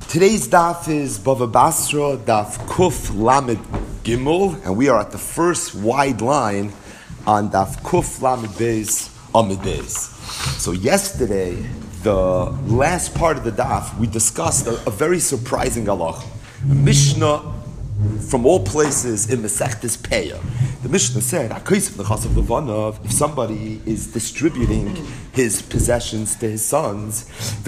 Today's daf is Bava Basra, daf Kuf Lamed Gimel, and we are at the first wide line on daf Kuf Lamed Beis Amid Beis. So yesterday, the last part of the daf, we discussed a very surprising halach. Mishnah from all places in Masechtes Peah. The Mishnah said, if somebody is distributing his possessions to his sons,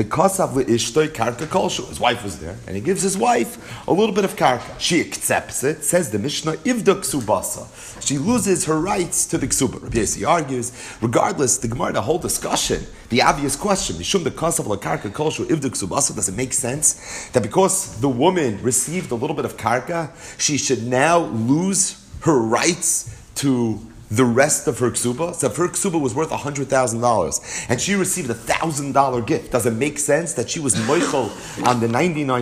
his wife was there, and he gives his wife a little bit of karka. She accepts it, says the Mishnah, ivda ksubasa. She loses her rights to the ksuba. Rabbi Yossi argues, regardless, the Gemara, the whole discussion, the obvious question, Mishum the kasav la karka kolshu ivda ksubasa, does it make sense that because the woman received a little bit of karka, she should now lose her rights to the rest of her ksuba? So if her ksuba was worth $100,000 and she received a $1,000 gift, does it make sense that she was moichel on the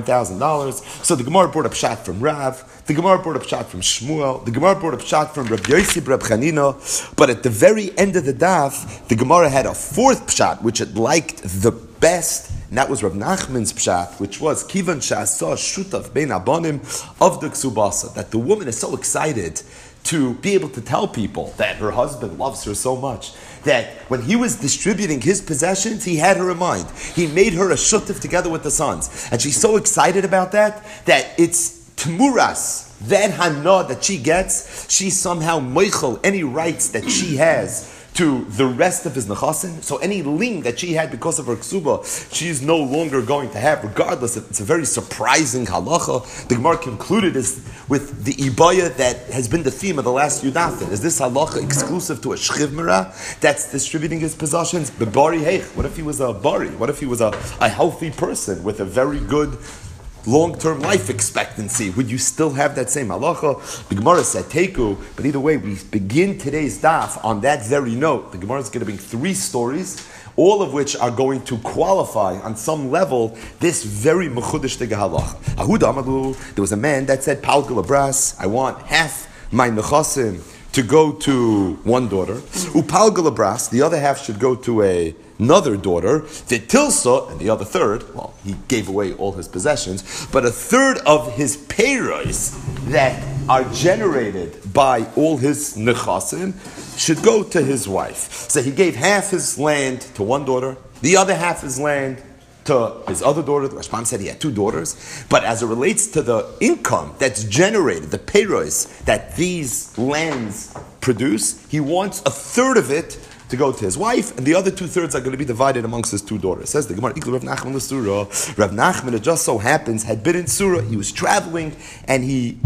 $99,000? So the Gemara brought up pshat from Rav, the Gemara brought up pshat from Shmuel, the Gemara brought up pshat from Rabbi Yossi Reb Chanina, but at the very end of the daf, the Gemara had a fourth pshat which it liked the best, and that was Rav Nachman's pshat, which was Kivan Sha'asa Shutaf Bein Abanim of the Ksubasa, that the woman is so excited to be able to tell people that her husband loves her so much, that when he was distributing his possessions, he had her in mind. He made her a shutaf together with the sons. And she's so excited about that it's temuras, that hana that she gets, she somehow meichel any rights that she has to the rest of his nechasim. So any lien that she had because of her ksuba, she is no longer going to have, regardless. It's a very surprising halacha. The Gemara concluded with the ibaya that has been the theme of the last Yudafin. Is this halacha exclusive to a shchivmera that's distributing his possessions? Bebari heich. What if he was a bari? What if he was a healthy person with a very good long-term life expectancy? Would you still have that same halacha? The Gemara said teku, but either way, we begin today's daf on that very note. The Gemara is going to bring three stories, all of which are going to qualify on some level this very mechudesh halacha. Ahuda Amadu, there was a man that said, Pal Galabras, I want half my nechasim to go to one daughter. Upal Galabras, the other half should go to another daughter. The Tilsa, and the other third, well, he gave away all his possessions, but a third of his payros that are generated by all his nechasim should go to his wife. So he gave half his land to one daughter, the other half his land to his other daughter. The Rashbam said he had two daughters, but as it relates to the income that's generated, the payros that these lands produce, he wants a third of it to go to his wife, and the other 2/3 are going to be divided amongst his two daughters. Says the Gemara, Rav Nachman l'Surah. Rav Nachman, it just so happens, had been in Surah. He was traveling, and he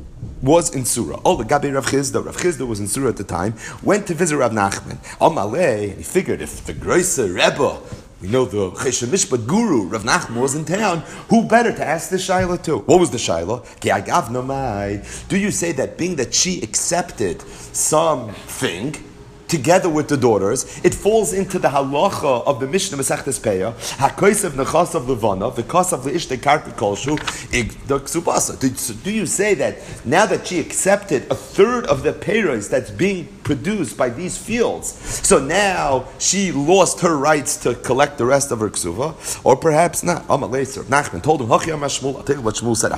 was in Surah. Oh, the Gabi Rav Chizda was in Surah at the time, went to visit Rav Nachman. Amalei, and he figured if the Groise Rebbe, we know the Chesed Mishpat guru, Rav Nachman, was in town, who better to ask the Shaila to? What was the Shaila? Do you say that being that she accepted something together with the daughters, it falls into the halacha of the Mishnah Masechtes Peah, hakosev nechasav levana, v'kasav leishte karka kolshu, igda ksubasa. Do you say that now that she accepted a third of the payros that's being produced by these fields, so now she lost her rights to collect the rest of her ksuva? Or perhaps not. Amalei Nachman told him, I'll tell you what Shmuel said,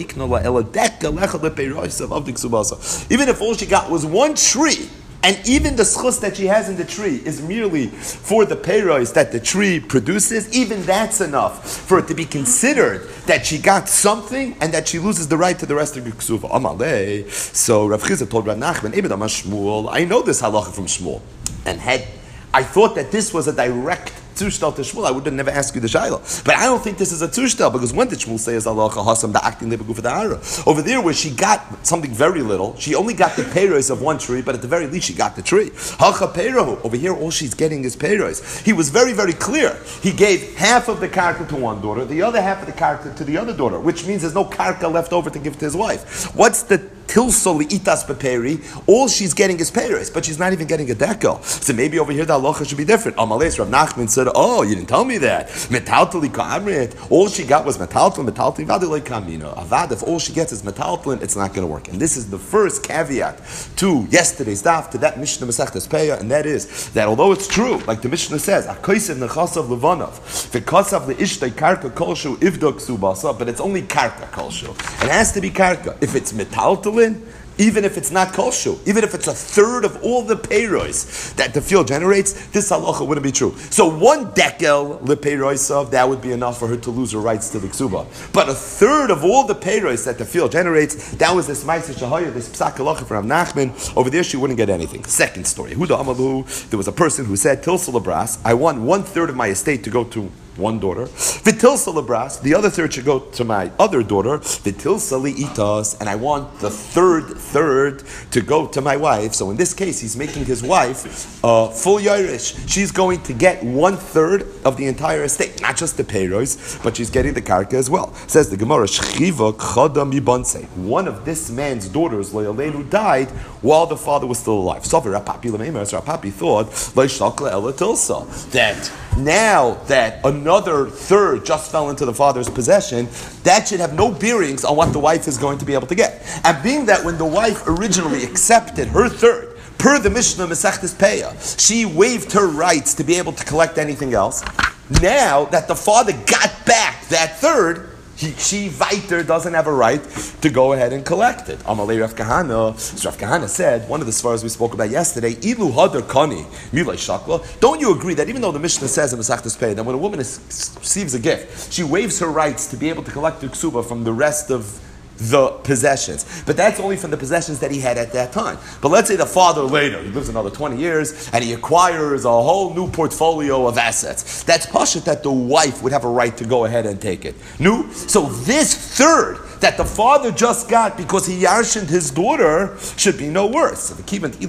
even if all she got was one tree, and even the schus that she has in the tree is merely for the payros that the tree produces, even that's enough for it to be considered that she got something and that she loses the right to the rest of the ksuva. Amalei. So Rav Chizah told Rav Nachman, Shmuel, I know this halacha from Shmuel, and I thought that this was a direct tushtal to Shmuel, I would have never asked you the shayla. But I don't think this is a tushtal, because when did Shmuel say is halacha hasam da'aktin lebeguf da'ara? Over there where she got something very little, she only got the payros of one tree, but at the very least she got the tree. Hacha payrohu. Over here all she's getting is payros. He was very, very clear. He gave half of the karka to one daughter, the other half of the karka to the other daughter, which means there's no karka left over to give to his wife. What's the tilso li'itas beperi, all she's getting is peiros, but she's not even getting a dekel. So maybe over here the halacha should be different. Amalei Rav Nachman said, oh, you didn't tell me that. Metaltali ka'amrit, all she got was metaltal, vadilei kamina. Avad, if all she gets is metaltal, it's not going to work. And this is the first caveat to yesterday's daf, to that Mishnah Masechtas Peah, and that is that although it's true, like the Mishnah says, Akoisev nechasav levanov, v'kasav leishtei karka kolshu ivdok subasa, but it's only karka kolshu. It has to be karka. If it's metaltalin, even if it's not kolshu, even if it's a third of all the peiros that the field generates, this halacha wouldn't be true. So 1 dekel lepeiroisav, that would be enough for her to lose her rights to the ksuba. But a third of all the peiros that the field generates, that was this ma'aser shahaya, this psak halacha from Nachman. Over there, she wouldn't get anything. Second story, Huda Amalu, there was a person who said, Tilsa Labras, I want 1/3 of my estate to go to one daughter. V'tilsa lebras, the other third should go to my other daughter. V'tilsa li'itas, and I want the third to go to my wife. So in this case, he's making his wife full yairish. She's going to get 1/3 of the entire estate, not just the peiros, but she's getting the karka as well. Says the Gemara, Shchiva k'chada mibanse. One of this man's daughters, Le'alenu, died while the father was still alive. So Rapapi thought, Le'shakla ela tilsa, that now that another third just fell into the father's possession, that should have no bearings on what the wife is going to be able to get. And being that when the wife originally accepted her third, per the Mishnah Masechtas Peah, she waived her rights to be able to collect anything else. Now that the father got back that third, she weiter doesn't have a right to go ahead and collect it. Amalei Rav Kahana. So Rav Kahana said, one of the svaras we spoke about yesterday, Ilu hadar kani milay shakla. Don't you agree that even though the Mishnah says in Masechtas Peah that when a woman receives a gift, she waives her rights to be able to collect the ksuba from the rest of the possessions, but that's only from the possessions that he had at that time. But let's say the father later, he lives another 20 years, and he acquires a whole new portfolio of assets. That's pashut that the wife would have a right to go ahead and take it. No? So this third that the father just got because he yarshened his daughter should be no worse. What was the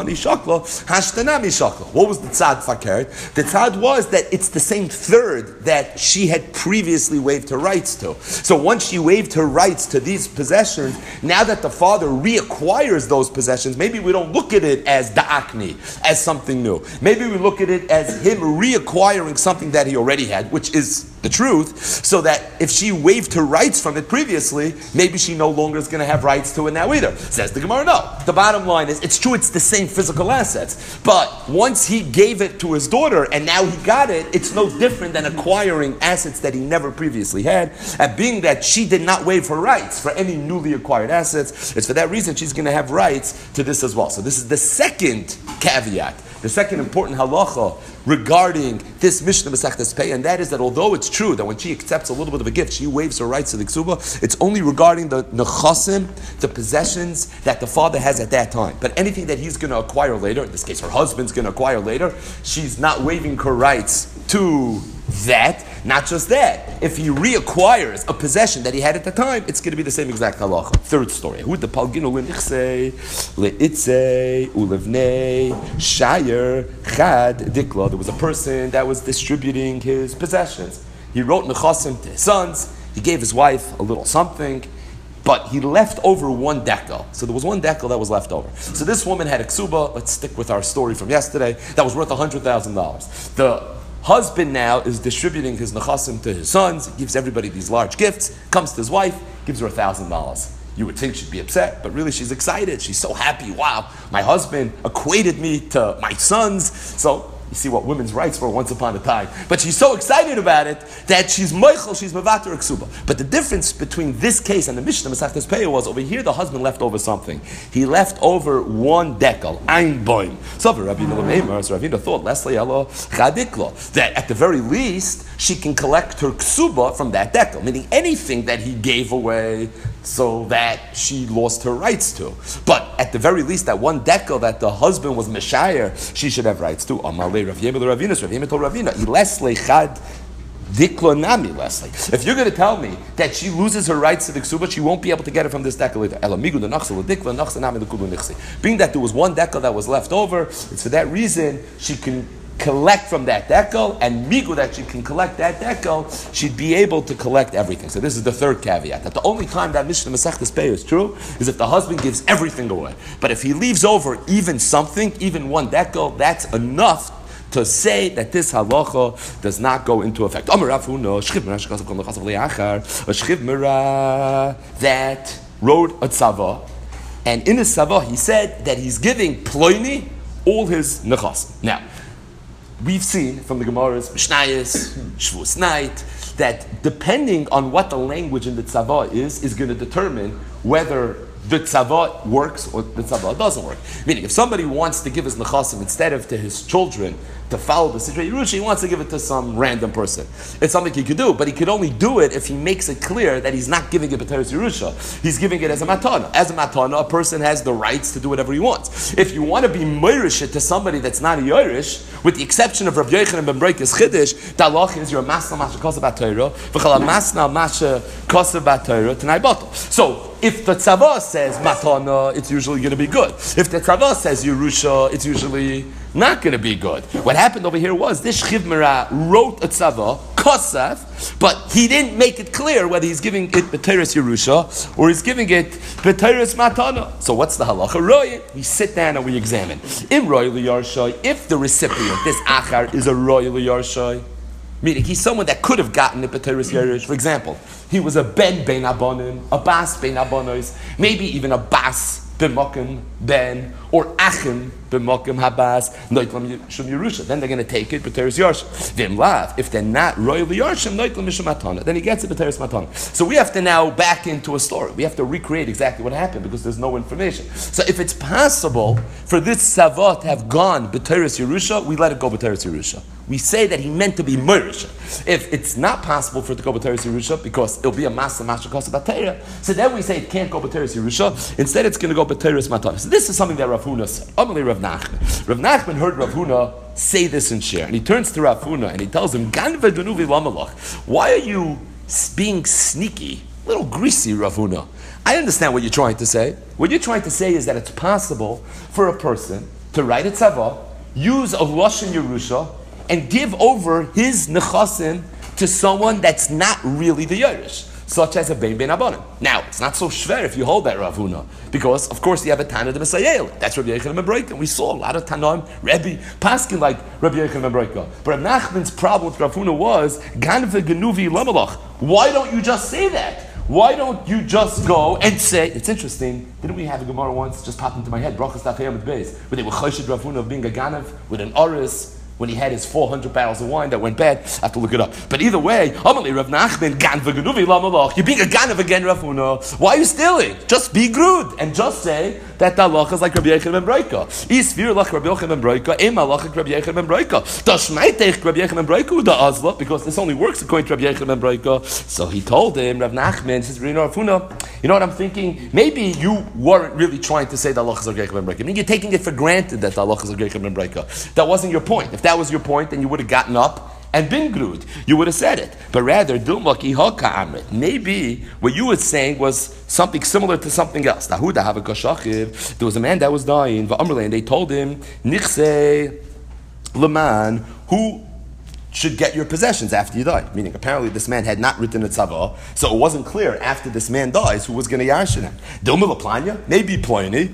tzad fakert? The tzad was that it's the same third that she had previously waived her rights to. So once she waived her rights to these possessions, now that the father reacquires those possessions, maybe we don't look at it as da'akni, as something new. Maybe we look at it as him reacquiring something that he already had, which is the truth, so that if she waived her rights from it previously, maybe she no longer is going to have rights to it now either. Says the Gemara, no. The bottom line is, it's true, it's the same physical assets, but once he gave it to his daughter and now he got it, it's no different than acquiring assets that he never previously had, and being that she did not waive her rights for any newly acquired assets, it's for that reason she's going to have rights to this as well. So this is the second caveat, the second important halacha regarding this Mishnah Masechtas Peah, and that is that although it's true that when she accepts a little bit of a gift, she waives her rights to the ksuba, it's only regarding the nechasim, the possessions that the father has at that time. But anything that he's going to acquire later, in this case her husband's going to acquire later, she's not waiving her rights to that. Not just that, if he reacquires a possession that he had at the time, it's going to be the same exact halacha. Third story. There was a person that was distributing his possessions. He wrote nechasim to his sons. He gave his wife a little something, but he left over 1 dekel. So there was 1 dekel that was left over. So this woman had a ksuba, let's stick with our story from yesterday, that was worth $100,000. The husband now is distributing his nechasim to his sons. He gives everybody these large gifts. Comes to his wife, gives her $1,000. You would think she'd be upset, but really she's excited. She's so happy. Wow, my husband equated me to my sons. So you see what women's rights were once upon a time. But she's so excited about it that she's moichel, she's mevater ksuba. But the difference between this case and the Mishnah Masechtas Peah was over here the husband left over something. He left over 1 dekel, ein boim. So Ravina thought, that at the very least she can collect her ksuba from that dekel, meaning anything that he gave away so that she lost her rights to. But at the very least, that 1 dekel that the husband was meshayer, she should have rights to. If you're going to tell me that she loses her rights to the ksuba, she won't be able to get it from this dekel either. Being that there was 1 dekel that was left over, it's for that reason she can collect from that dekel, and migu that she can collect that dekel, she'd be able to collect everything. So this is the third caveat, that the only time that Mishnah Masechtas Pei is true is if the husband gives everything away. But if he leaves over even something, even one dekel, that's enough to say that this halacha does not go into effect. A shchiv that wrote a tzava, and in his tzava he said that he's giving ploini all his nechas. Now, we've seen from the Gemara's Mishnayos, Shvus Night, that depending on what the language in the tzava is going to determine whether the tzava works or the tzava doesn't work. Meaning, if somebody wants to give his nechasim instead of to his children to follow the Sidrei Yerusha, he wants to give it to some random person. It's something he could do, but he could only do it if he makes it clear that he's not giving it b'teres Yerusha. He's giving it as a matana. As a matana, a person has the rights to do whatever he wants. If you want to be meirish it to somebody that's not a Yerush, with the exception of Rabbi Yochanan ben Breik's Chiddush, the halach is you're a masna masha kosav b'Torah, v'chala masna masha kosav b'Torah t'nai batal. So, if the tzava says matana, it's usually going to be good. If the tzava says Yerusha, it's usually not going to be good. What happened over here was this Shchiv Mira wrote a tzava, kosaf, but he didn't make it clear whether he's giving it b'teres Yerusha or he's giving it b'teres matana. So what's the halacha? Roy, we sit down and we examine. In roy liyarshay, if the recipient, this achar, is a roy liyarshay, meaning he's someone that could have gotten it b'teres Yerush. For example, he was a ben abonim, a bas ben abonos, maybe even a bas b'mokim ben, or achim b'mokim habas noitlam shum Yerusha. Then they're going to take it b'teres Yerush. V'im lav, if they're not royal Yerushim noitlam mishum matana, then he gets it b'teres matana. So we have to now back into a story. We have to recreate exactly what happened because there's no information. So if it's possible for this tzava to have gone b'teres Yerusha, we let it go b'teres Yerusha. We say that he meant to be murish. If it's not possible for it to go b'teres Yerusha because it'll be a masa masha kosa b'teira, so then we say it can't go b'teres Yerusha. Instead, it's going to go b'teres matana. So this is something that Rav Huna said. Amalei Rav Nachman. Rav Nachman heard Rav Huna say this in share, and he turns to Rav Huna and he tells him, "Ganva genuvi lamalach. Why are you being sneaky, a little greasy, Rav Huna? I understand what you're trying to say. What you're trying to say is that it's possible for a person to write a tzava, use a lashon Yerusha, and give over his nechasim to someone that's not really the Yerush, such as a ben abonim. Now, it's not so shver if you hold that, Rav Huna, because of course you have a Tana de Messiah. That's Rabbi Yochanan ben Breika. We saw a lot of Tanaim, Rebbe, Paskin like Rabbi Yochanan ben Breika. But Rav Nachman's problem with Rav Huna was Ganve Genuvi Lamalach. Why don't you just say that? Why don't you just go and say? It's interesting. Didn't we have a Gemara once? Just popped into my head. Brachas Tafayim with Beis, where they were choshed Rav Huna of being a Ganav with an Oris, when he had his 400 barrels of wine that went bad. I have to look it up. But either way, Amalei Rav Nachman, Gan v'genuvi lamalach. You're being a Ganav again, Rav Huna. Why are you stealing? Just be good and just say that the halacha is like Rabbi Yochanan ben Breika. Isfir lach Rabbi Yochanan ben Breika, em halacha Rabbi Yochanan ben Breika. Dashmeitech Rabbi Yochanan ben Breika the azla, because this only works according to Rabbi Yochanan ben Breika. So he told him, Rav Nachman says, Rav Huna, you know what I'm thinking? Maybe you weren't really trying to say the halacha is like Rabbi Yochanan ben Breika. I mean, you're taking it for granted that the halacha is like Rabbi Yochanan ben Breika. That wasn't your point. If that was your point, then you would have gotten up and been grud. You would have said it. But rather, maybe what you were saying was something similar to something else. There was a man that was dying, and they told him, Nichse Leman, who should get your possessions after you die. Meaning, apparently this man had not written a tzava, so it wasn't clear after this man dies who was going to yarshin him. Maybe Pliny,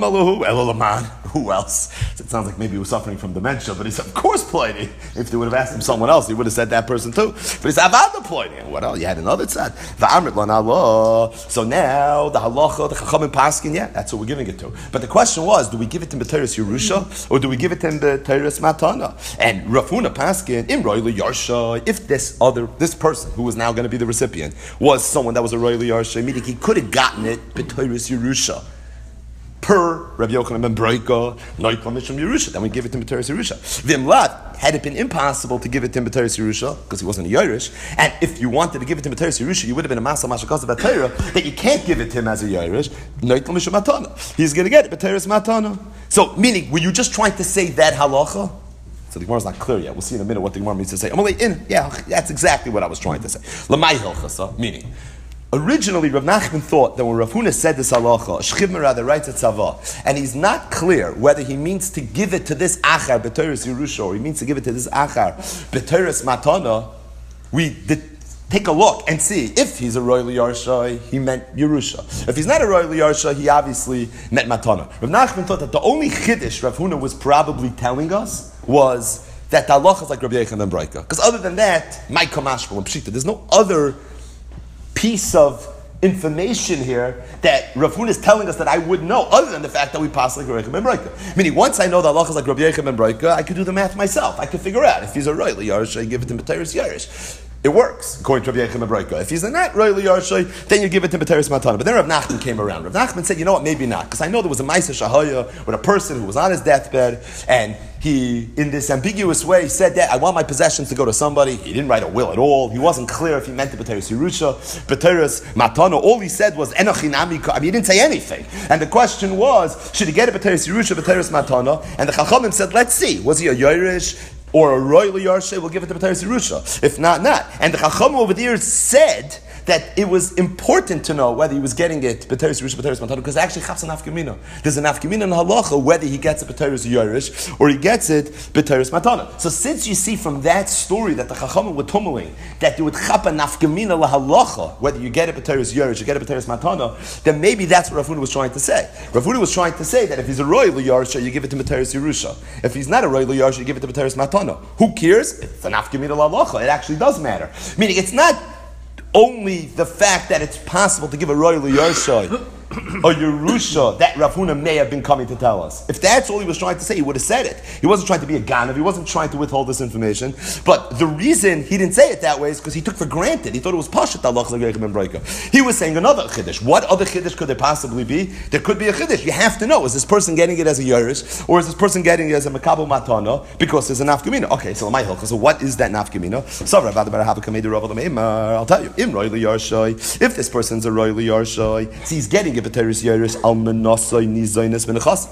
who else? So it sounds like maybe he was suffering from dementia, but he said, of course Pliny. If they would have asked him someone else, he would have said that person too. But he said, Avada Pliny. What else? You had another tzad. So now, the halacha, the chachamim paskin, yeah, that's what we're giving it to. But the question was, do we give it in b'teres Yerusha, or do we give it in b'teres matana? And Rav Huna paskin, if this person who was now going to be the recipient was someone that was a royal yarsha, meaning he could have gotten it b'teres Yerusha per Rabbi Yochanan ben Breika, noitlam mishum Yerusha, then we give it to b'teres Yerusha. V'imlat, had it been impossible to give it to b'teres Yerusha because he wasn't a Yerush, and if you wanted to give it to b'teres Yerusha, you would have been a masa mashakasa b'teira that you can't give it to him as a Yerush. Noitlam mishum matana, he's going to get it b'teres matana. So, meaning, were you just trying to say that halacha? So the Gemara's not clear yet. We'll see in a minute what the Gemara means to say. Yeah, that's exactly what I was trying to say. Lamai hilchasa, meaning, Originally, Rav Nachman thought that when Rav Huna said this halacha, Shchiv Merah writes a tzava, and he's not clear whether he means to give it to this achar b'teres Yerusha, or he means to give it to this achar b'teres matana. We take a look and see if he's a royal yarsha, he meant Yerusha. If he's not a royal yarsha, he obviously meant matana. Rav Nachman thought that the only chiddush Rav Huna was probably telling us was that the halacha is like Rabbi Yechon ben Broika. Because other than that, my kamashma and pshita, there's no other piece of information here that Rav Huna is telling us that I would know, other than the fact that we pass like Rabbi Yechon ben Broika. Meaning, once I know that halacha is like Rabbi Yechon ben Broika, I could do the math myself. I could figure out if he's a royal yarsha, I give it to B'teres Yerush. It works, according to Rabbi Yechon ben Broika. If he's not royal yarsha, then you give it to B'teres Matana. But then Rav Nachman came around. Rav Nachman said, you know what, maybe not. Because I know there was a Maisa Shahaya with a person who was on his deathbed, and he, in this ambiguous way, said that I want my possessions to go to somebody. He didn't write a will at all. He wasn't clear if he meant the B'teres Yerusha, B'teres Matana. All he said was Enochinami. I mean, he didn't say anything. And the question was, should he get a B'teres Yerusha, B'teres Matana? And the Chachamim said, let's see. Was he a Yerush or a royal yarsha? We'll give it to B'teres Yerusha. If not, not. And the Chachamim over there said that it was important to know whether he was getting it B'teres Yerusha, B'teres Matana, because actually chaps an nafkamina. There's an nafkamina in halacha whether he gets it B'teres Yerush or he gets it B'teres Matana. So since you see from that story that the Chachamim were tummeling that you would chap a nafkamina lahalacha whether you get it B'teres Yerush or get it B'teres Matana, then maybe that's what Rav Huna was trying to say. Rav Huna was trying to say that if he's a royal yarsha, you give it to B'teres Yerusha. If he's not a royal yarsha, you give it to B'teres Matana. Who cares? It's a nafkamina lahalacha. It actually does matter. Meaning it's not only the fact that it's possible to give a royal yarsha or Yerusha that Rav Huna may have been coming to tell us. If that's all he was trying to say, he would have said it. He wasn't trying to be a ganav. He wasn't trying to withhold this information. But the reason he didn't say it that way is because he took for granted. He thought it was pashat halach like Yechon ben Broika. He was saying another chiddush. What other chiddush could there possibly be? There could be a chiddush. You have to know, is this person getting it as a Yerush or is this person getting it as a Makabel Matana because there's a nafkamina? Okay, so my hilchah. So what is that nafkamina? I'll tell you. If this person's a royal yarshay, he's getting a B'teres Yerush al menasai nizaynes menachas.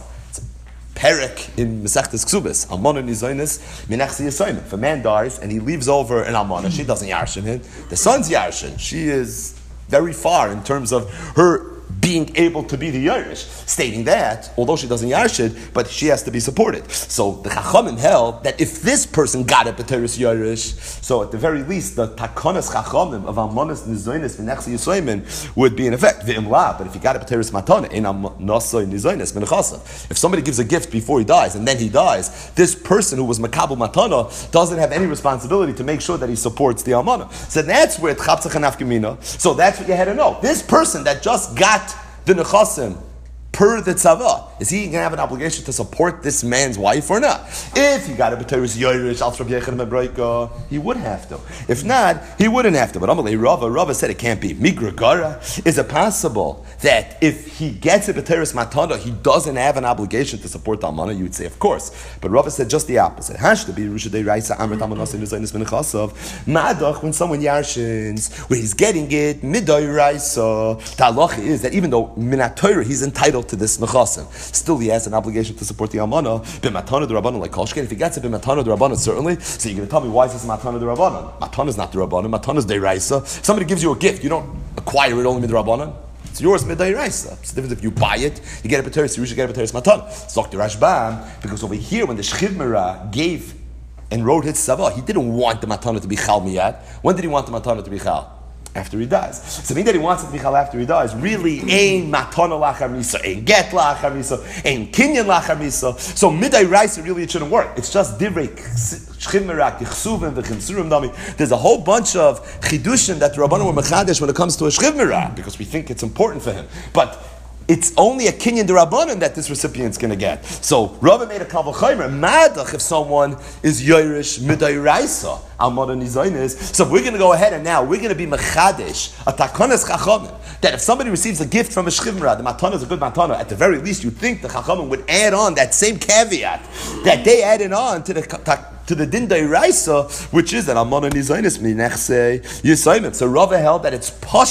Perek in Masechtes Ksubas, Almana Nizaynes Minachsi Yisayim. If a man dies and he leaves over an Almana, she doesn't yarshin him. The son's yarshin. She is very far in terms of her being able to be the Yerush, stating that, although she doesn't yarshid, but she has to be supported. So the Chachamim held that if this person got a B'teres Yerush, so at the very least, the Takonas Chachamim of Almanas Nizoynes V'nechsi Yisayim would be in effect. V'imla, but if he got a B'teres Matana, in Almanas Nizoynes V'nechasa. If somebody gives a gift before he dies, and then he dies, this person who was Makabel Matana doesn't have any responsibility to make sure that he supports the Almana. So that's where it's Chapsach and Nafkamina. So that's what you had to know. This person that just got the nechasim per the tzava, is he going to have an obligation to support this man's wife or not? If he got a B'teres Yerush, al Rabbi Yechon ben Broika, he would have to. If not, he wouldn't have to. But Amalei Rava said it can't be. Migra Gara, is it possible that if he gets a B'teres Matana, he doesn't have an obligation to support the Almana? You would say, of course. But Rava said just the opposite. Hash to be Yerusha de Raisa Amrit Almanas in Zaynis ben Chasav. Madach, when someone yarshins, where he's getting it, Midai Raisa, the halacha is that even though Minat Torah, he's entitled to this nechasim, still he has an obligation to support the almana. B'matana d'Rabbanan like Kolshken. If he gets it b'matana d'Rabbanan, certainly. So you're going to tell me why is this matana d'Rabbanan? Matana is not d'Rabbanan. Matana is deiraisa. If somebody gives you a gift, you don't acquire it only d'Rabbanan. It's yours midairaisa. It's the difference if you buy it, you get a B'teres, you usually get a B'teres matana. Zok the Rashbam, because over here when the Shchiv Merah gave and wrote his tzava, he didn't want the matana to be chal miyad. When did he want the matana to be chal? After he dies. So mean that he wants it to be chal after he dies really ain't matana lachar misa, ain't get lachar misa, ain't kinyan lachar misa. So midai raisa really it shouldn't work. It's just divrei shchiv merah, kichsuvim v'chimsurim dami. There's a whole bunch of chidushim that the Rabbanan were mechadesh when it comes to a shchiv merah because we think it's important for him. But it's only a kinyan d'Rabbanan that this recipient's going to get. So Rava made a kal v'chaymer madach if someone is Yerush midai raisa almana nizaynis. So we're going to go ahead and now we're going to be mechadesh a takonas chachamim that if somebody receives a gift from a shchiv merah, the matana is a good matana. At the very least, you'd think the chachamim would add on that same caveat that they added on to the din d'Oraisa, which is that almana nizaynis minechse yisayim. So Rava held that it's pashit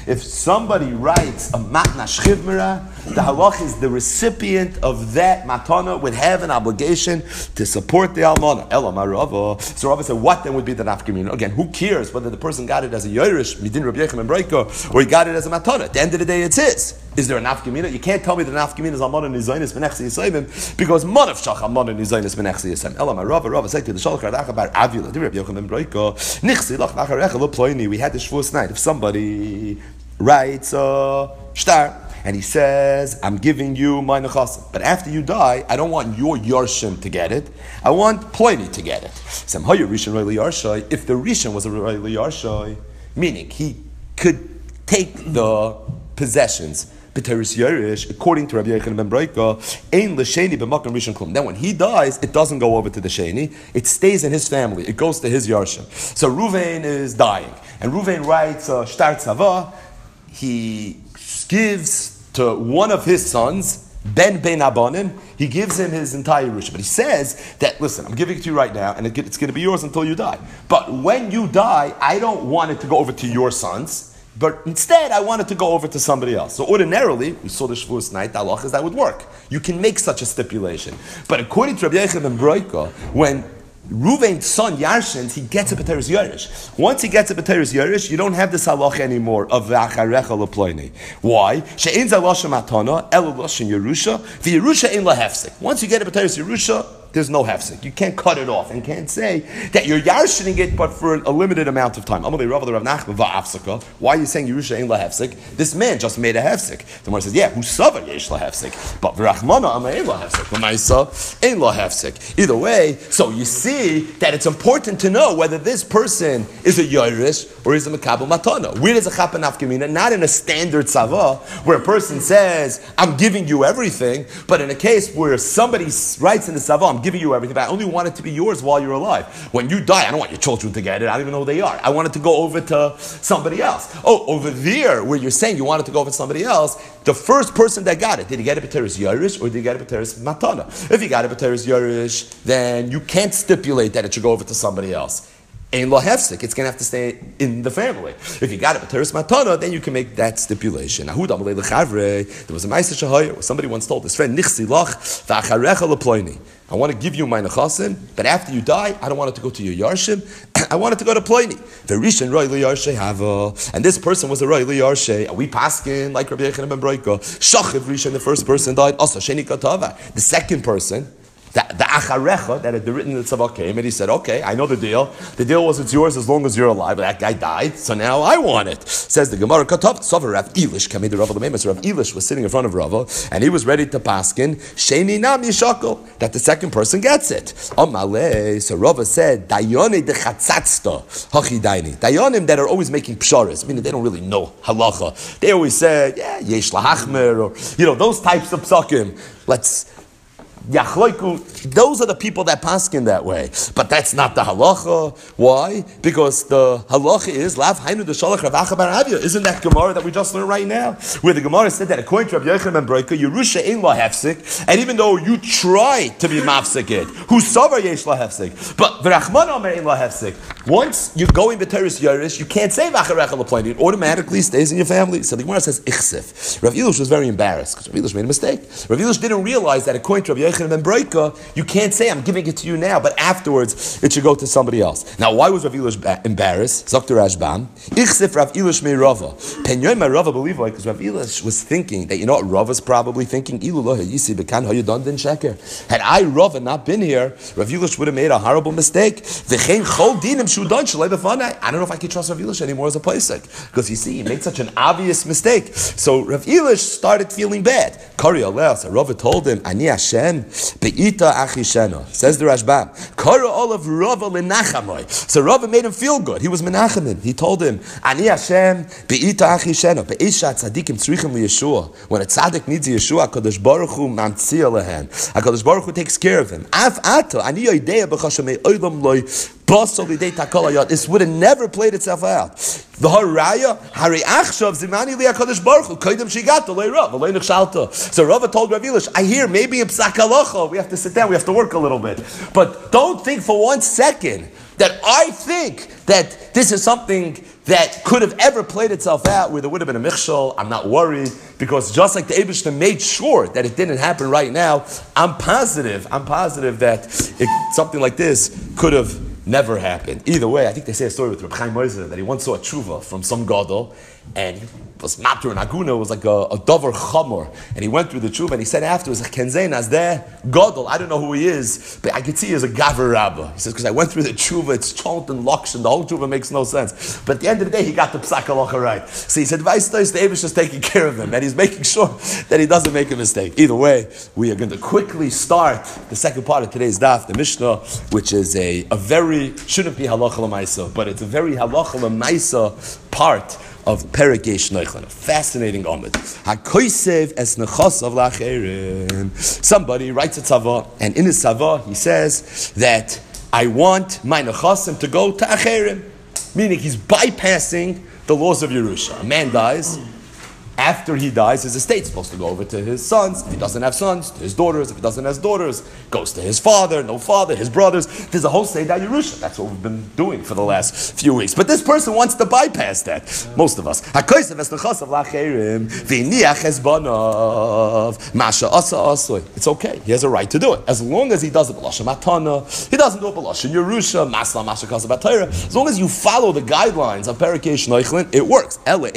if somebody writes a matna shchivmera, the halach is the recipient of that matana would have an obligation to support the almana. Ela marava. So Rava said, what then would be the nafkamina? Again, who cares whether the person got it as a yoresh, midin Rabbi Yechim and Breiko, or he got it as a matana? At the end of the day, it's his. Is there a nafkamina? You can't tell me that nafkamina is almana nizaynis menechsi yisayim because manav shach almana nizaynis menechsi yisayim. Ela marava. Rava said to the shalach radach bar avila. Rabbi Yechim and Breiko nichsi lach vacharecha leploini. We had the shvuas night. If somebody writes a shtar, and he says, I'm giving you my nechasim. But after you die, I don't want your yarshim to get it. I want Ploini to get it. If the Rishon was a Roili Yarshai, meaning he could take the possessions, B'teris Yerush, according to Rabbi Yechon ben Breika, Ein l'sheni b'makam Rishon klum. Then when he dies, it doesn't go over to the sheni. It stays in his family. It goes to his yarshim. So Ruvain is dying. And Ruvain writes shtar tzava. He gives to one of his sons, Ben Abanim, he gives him his entire Yerusha. But he says that, listen, I'm giving it to you right now, and it's going to be yours until you die. But when you die, I don't want it to go over to your sons, but instead I want it to go over to somebody else. So ordinarily, we saw the Shavuos night, the halachas, that would work. You can make such a stipulation. But according to Rabbi Yechon ben Breika, when Ruvain's son Yarshins, he gets a B'teris Yerush. Once he gets a B'teris Yerush, you don't have this halacha anymore of v'acharecha leploini. Why? She'ein zalosha matana elu loshin Yerusha v'Yerusha ein lahefsek. Once you get a B'teris Yerusha, there's no hefsek. You can't cut it off and can't say that you're yarshining it, but for a limited amount of time. Why are you saying Yerusha ain't lahefsek? This man just made a hefsek. The Gemara says, yeah, who suffer yesh lahefsek, but v'rachmana ama ain't lahefsek. L'maisa ain't lahefsek. Either way, so you see that it's important to know whether this person is a yorish or is a mekabel matana. Where does a chapa nafkamina? Not in a standard tzava where a person says, I'm giving you everything, but in a case where somebody writes in the tzava, I'm giving you everything, but I only want it to be yours while you're alive. When you die, I don't want your children to get it. I don't even know who they are. I want it to go over to somebody else. Oh, over there, where you're saying you want it to go over to somebody else, the first person that got it, did he get a B'teris Yerush or did he get a B'teris Matana? If he got a B'teris Yerush, then you can't stipulate that it should go over to somebody else. Ein lo hefsek, it's going to have to stay in the family. If you got a B'teris Matana, then you can make that stipulation. There was a Ma'aseh Shahaya where somebody once told his friend, Nichsi lach v'acharecha leploini. I want to give you my nechasim, but after you die, I don't want it to go to your yarshim. I want it to go to Ploini. The Rishon Roi Yarshay Hava, and this person was a Roi Yarshay. And we paskin like Rabbi Yechon ben Breika. Shachiv Rishon, the first person died. Asa Sheni Katava. The second person, the acharecha that had written in the tzavah came and he said, okay, I know the deal. The deal was it's yours as long as you're alive. But that guy died, so now I want it. Says the Gemara, Katav, Sover Rav Elish, came the Rav Lememes. Rav Elish was sitting in front of Rava and he was ready to paskin, Sheni Nam Yishakol, that the second person gets it. Amalei, so Rava said, Dayone de Chatzatzta, Hachi Daini. Dayanim that are always making psharas, meaning they don't really know halacha. They always say, yeah, Yesh Lahachmer, or, those types of psakim. Those are the people that paskin that way. But that's not the halacha. Why? Because the halacha is Lav Hainu de Shalach Rav Acha bar Avia. Isn't that Gemara that we just learned right now? Where the Gemara said that according to Rabbi Yechon ben Breika, Yerusha ein la hefsek, and even though you try to be mafsek it, who savar yesh la hefsek, but v'rachman omer ein la hefsek. Once you go in b'teres Yerush, you can't say v'acharecha l'ploini. It automatically stays in your family. So the Gemara says ichsif. Rav Elish was very embarrassed because Rav Elish made a mistake. Rav Elish didn't realize that according to Rabbi Yechon ben Breika, you can't say I'm giving it to you now, but afterwards it should go to somebody else. Now, why was Rav Elish embarrassed? Zokter Rashbam. Ichsif Rav Elish me Rava. Penyoy my Rava believe why? Because Rav Elish was thinking that what Rava's probably thinking. Had I Rava not been here, Rav Elish would have made a horrible mistake. I don't know if I can trust Rav Elish anymore as a pasuk because you see he made such an obvious mistake. So Rav Elish started feeling bad. Kari Allah, so Rava told him, Ani Hashem be'ita achishena. Says the Rashbam. Kara olav Rava lenachamoy. So Rava made him feel good. He was menachamin. He told him, Ani Hashem be'ita achishena. Be'isha tzadikim tzrichim liyeshua. When a tzadik needs Yeshua, HaKadosh Baruch Hu mamtzia lehem. HaKadosh Baruch Hu takes care of him. Af ato ani yoidea b'chashamei oilam loy. This would have never played itself out. The haraya, hari achshav zimani li HaKadosh Baruch Hu koydem shigato leirav v'loy nechshalto. So Rava told Rav Elish, I hear maybe in psak halacha we have to sit down, we have to work a little bit, but don't think for 1 second that I think that this is something that could have ever played itself out where there would have been a michshol. I'm not worried, because just like the Eibishter made sure that it didn't happen right now, I'm positive that something like this could have never happened. Either way, I think they say a story with Reb Chaim Moiser that he once saw a tshuva from some gadol, and he was matur and aguna, was like a davar chamor, and he went through the tshuva and he said afterwards, Kenzein as there gadol, I don't know who he is, but I could see he is a gaver rabba. He says, because I went through the tshuva, it's chant and lakshan, the whole tshuva makes no sense. But at the end of the day, he got the psak halacha right. So he said, Vaistais, the Eibush is taking care of him, and he's making sure that he doesn't make a mistake. Either way, we are going to quickly start the second part of today's daf, the Mishnah, which is a very, shouldn't be halacha l'maisa, but it's a very halacha l'maisa part of Perek Yesh Noichlan, a fascinating omid. HaKoisev es nechosav la'acherim. Somebody writes a tzava, and in his tzava he says that I want my nechosim to go to acherim, meaning he's bypassing the laws of Yerusha. A man dies. After he dies, his estate's supposed to go over to his sons. If he doesn't have sons, to his daughters. If he doesn't have daughters, goes to his father, no father, his brothers. There's a whole Seder Yerusha. That's what we've been doing for the last few weeks. But this person wants to bypass that. Most of us. It's okay. He has a right to do it. As long as he does it b'lashon matana, he doesn't do it b'lashon Yerusha, masla masha kasav b'Torah. As long as you follow the guidelines of Perek Yesh Noichlan, it works.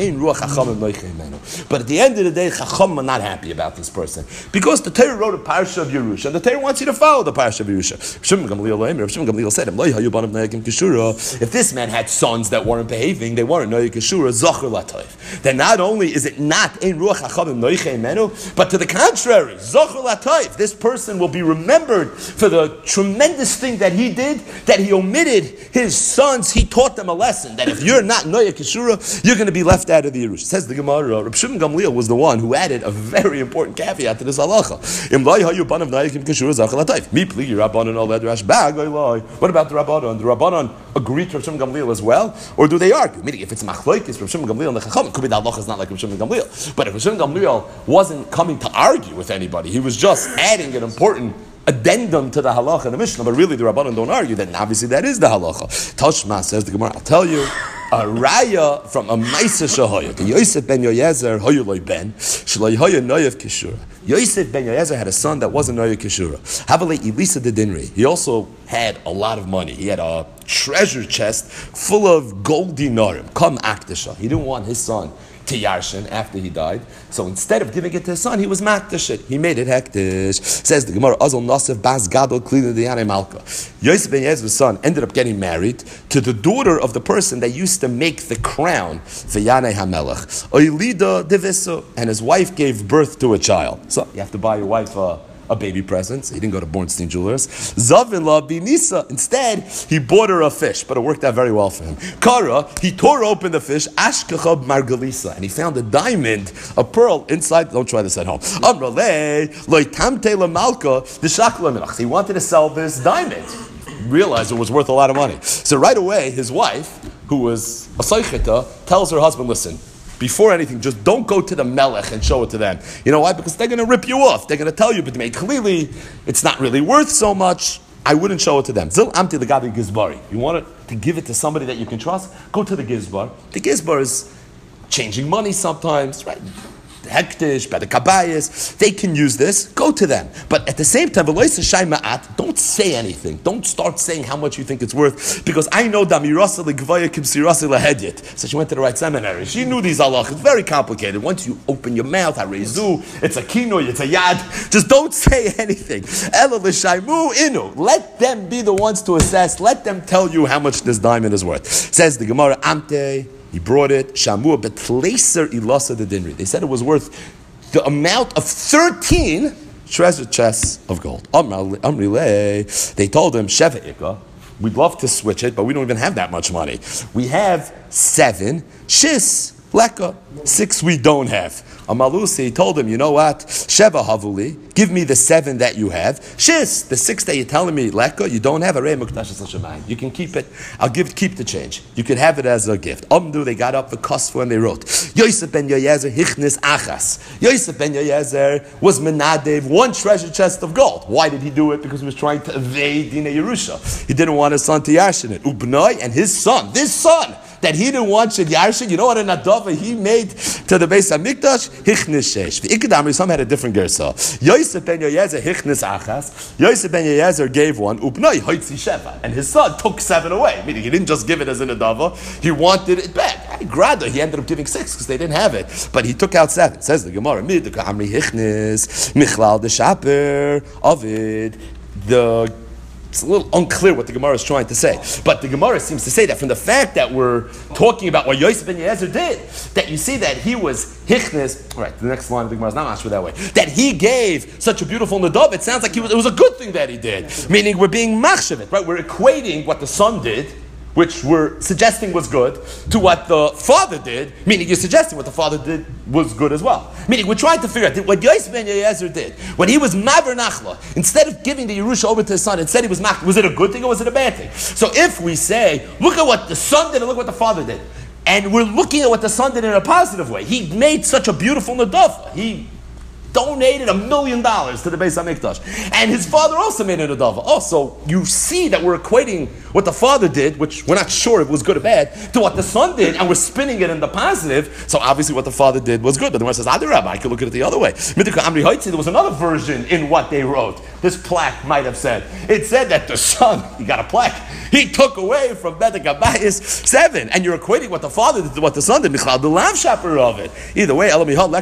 But at the end of the day, Chacham are not happy about this person, because the Torah wrote a parsha of Yerusha, and the Torah wants you to follow the parsha of Yerusha. Shimon Gamliel said, if this man had sons that weren't behaving, they weren't Noyek Keshura, Zachar Latoif, then not only is it not Ein Ruach Chachamim Noichei Menu, but to the contrary, Zachar Latoif, this person will be remembered for the tremendous thing that he did, that he omitted his sons, he taught them a lesson, that if you're not Noyek Keshura, you're going to be left out of the Yerusha. Says the Gemara, Reb Shimon Gamliel was the one who added a very important caveat to this halacha. What about the Rabbanon? The Rabbanon agree to Reb Shimon Gamliel as well, or do they argue? Meaning, if it's machlokes, Reb Shimon Gamliel and the Chacham, it could be that halacha is not like Reb Shimon Gamliel. But if Reb Shimon Gamliel wasn't coming to argue with anybody, he was just adding an important addendum to the halacha in the Mishnah, but really the Rabbanon don't argue, then obviously that is the halacha. Tashma, says the Gemara, I'll tell you, a raya from a Maisa Shahaya. The Yosef ben Yoyezer Hoyuloi ben Shaloi Hoya Noyev Kishura. Yosef ben Yoyezer had a son that wasn't Noyev Kishura. Havale Elisa de Dinri. He also had a lot of money. He had a treasure chest full of gold dinarim. Come Akdasha. He didn't want his son to Yarshin after he died. So instead of giving it to his son, he was makdash it. He made it hektish. Says the Gemara, Azal Nasef Bas Gadol Klina Diane Malka. Yosef ben Yezer's son ended up getting married to the daughter of the person that used to make the crown for Yanei HaMelech. Oilida Deviso. And his wife gave birth to a child. So you have to buy your wife a baby present. So he didn't go to Bornstein Jewelers. Zavinla Binisa. Instead, he bought her a fish, but it worked out very well for him. Kara, he tore open the fish, Ashkachab Margalisa, and he found a diamond, a pearl inside. Don't try this at home. Amrale, Loitamte La Malka, the Shakla. He wanted to sell this diamond. Realized it was worth a lot of money. So right away, his wife, who was a Seicheta, tells her husband, listen, before anything, just don't go to the melech and show it to them. You know why? Because they're going to rip you off. They're going to tell you, but to make clearly, it's not really worth so much. I wouldn't show it to them. Zil amti the gabi gizbari. You want to give it to somebody that you can trust? Go to the gizbar. The gizbar is changing money sometimes, right? The hektish, by the kabayas, they can use this. Go to them. But at the same time, don't say anything. Don't start saying how much you think it's worth, because I know damirasa legvaya kimsirasa lahedit. So she went to the right seminary. She knew these halachas. It's very complicated. Once you open your mouth, harezu, it's a kinoy, it's a yad. Just don't say anything. Ela l'shaimu inu. Let them be the ones to assess. Let them tell you how much this diamond is worth. Says the Gemara, Amte. He brought it, Shamua betleser ilasa de dinri. They said it was worth the amount of 13 treasure chests of gold. Amrile, they told him, Sheva Ika, we'd love to switch it, but we don't even have that much money. We have 7, Shis, Leka, 6 we don't have. Amalusi told him, you know what? Sheva Havuli, give me the 7 that you have. Shis, the 6 that you're telling me, Leka, you don't have. You can keep it. I'll keep the change. You can have it as a gift. They got up the Kosfu and they wrote, Yosef ben Yoyezer hichnis achas. Yosef ben Yoyezer was menadev, 1 treasure chest of gold. Why did he do it? Because he was trying to evade Dina Yerusha. He didn't want his son to yashin it. Ubnai and his son, this son, that he didn't want Shid Yarshin. You know what a Nadava he made to the Beis HaMikdash? Hichnis Shesh. The Ikadamri, some had a different gersa. Yosef ben Yoyezer Hichnis Achas. Yosef ben Yoyezer gave one, Upnoi Hoitzi Sheva. And his son took 7 away. Meaning he didn't just give it as a Nadava, he wanted it back. Grada, he ended up giving 6 because they didn't have it. But he took out 7. Says the Gemara, Midika Amri Hichnis, Michlal de Shaper, Ovid. It's a little unclear what the Gemara is trying to say. But the Gemara seems to say that from the fact that we're talking about what Yosef ben Yezer did, that you see that he was Hichnis, right, the next line of the Gemara is not much that way, that he gave such a beautiful Nadav, it sounds like it was a good thing that he did. Meaning we're being machshavit, right? We're equating what the son did, which we're suggesting was good, to what the father did, meaning you're suggesting what the father did was good as well. Meaning we're trying to figure out what Yosef ben Yezer did. When he was Maver Nachla, instead of giving the Yerusha over to his son, instead he was Mach. Was it a good thing or was it a bad thing? So if we say, look at what the son did and look what the father did, and we're looking at what the son did in a positive way, he made such a beautiful Nadav. He donated $1 million to the Beis HaMikdash. And his father also made a Nadava. Also, you see that we're equating what the father did, which we're not sure if it was good or bad, to what the son did, and we're spinning it in the positive. So obviously what the father did was good. But the one says, Rabbi, I could look at it the other way. There was another version in what they wrote. This plaque might have said. It said that the son, he got a plaque, he took away from Bedek Abayis 7. And you're equating what the father did to what the son did. Michlal the lav shaper of it. Either way,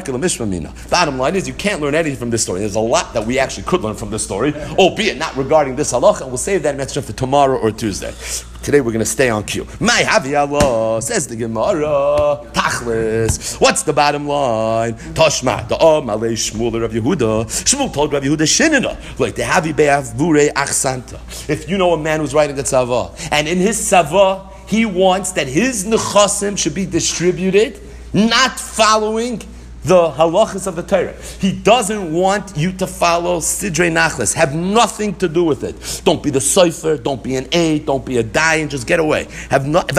bottom line is you can't learn anything from this story. There's a lot that we actually could learn from this story, albeit not regarding this halacha, and we'll save that message for tomorrow or Tuesday. Today we're going to stay on cue. My Havi Allah, says the Gemara, Tachlis. What's the bottom line? Tashma, the Malay Shmuel Rav Yehuda. Shmuel told Rav Yehuda Shinina, like the Havi Be'av Vure Achsanta. If you know a man who's writing the tzava, and in his tzava, he wants that his nechasim should be distributed, not following the halachas of the Torah. He doesn't want you to follow Sidrei Nachlas. Have nothing to do with it. Don't be the Sofer, don't be an aide, don't be a dayan, just get away. Even if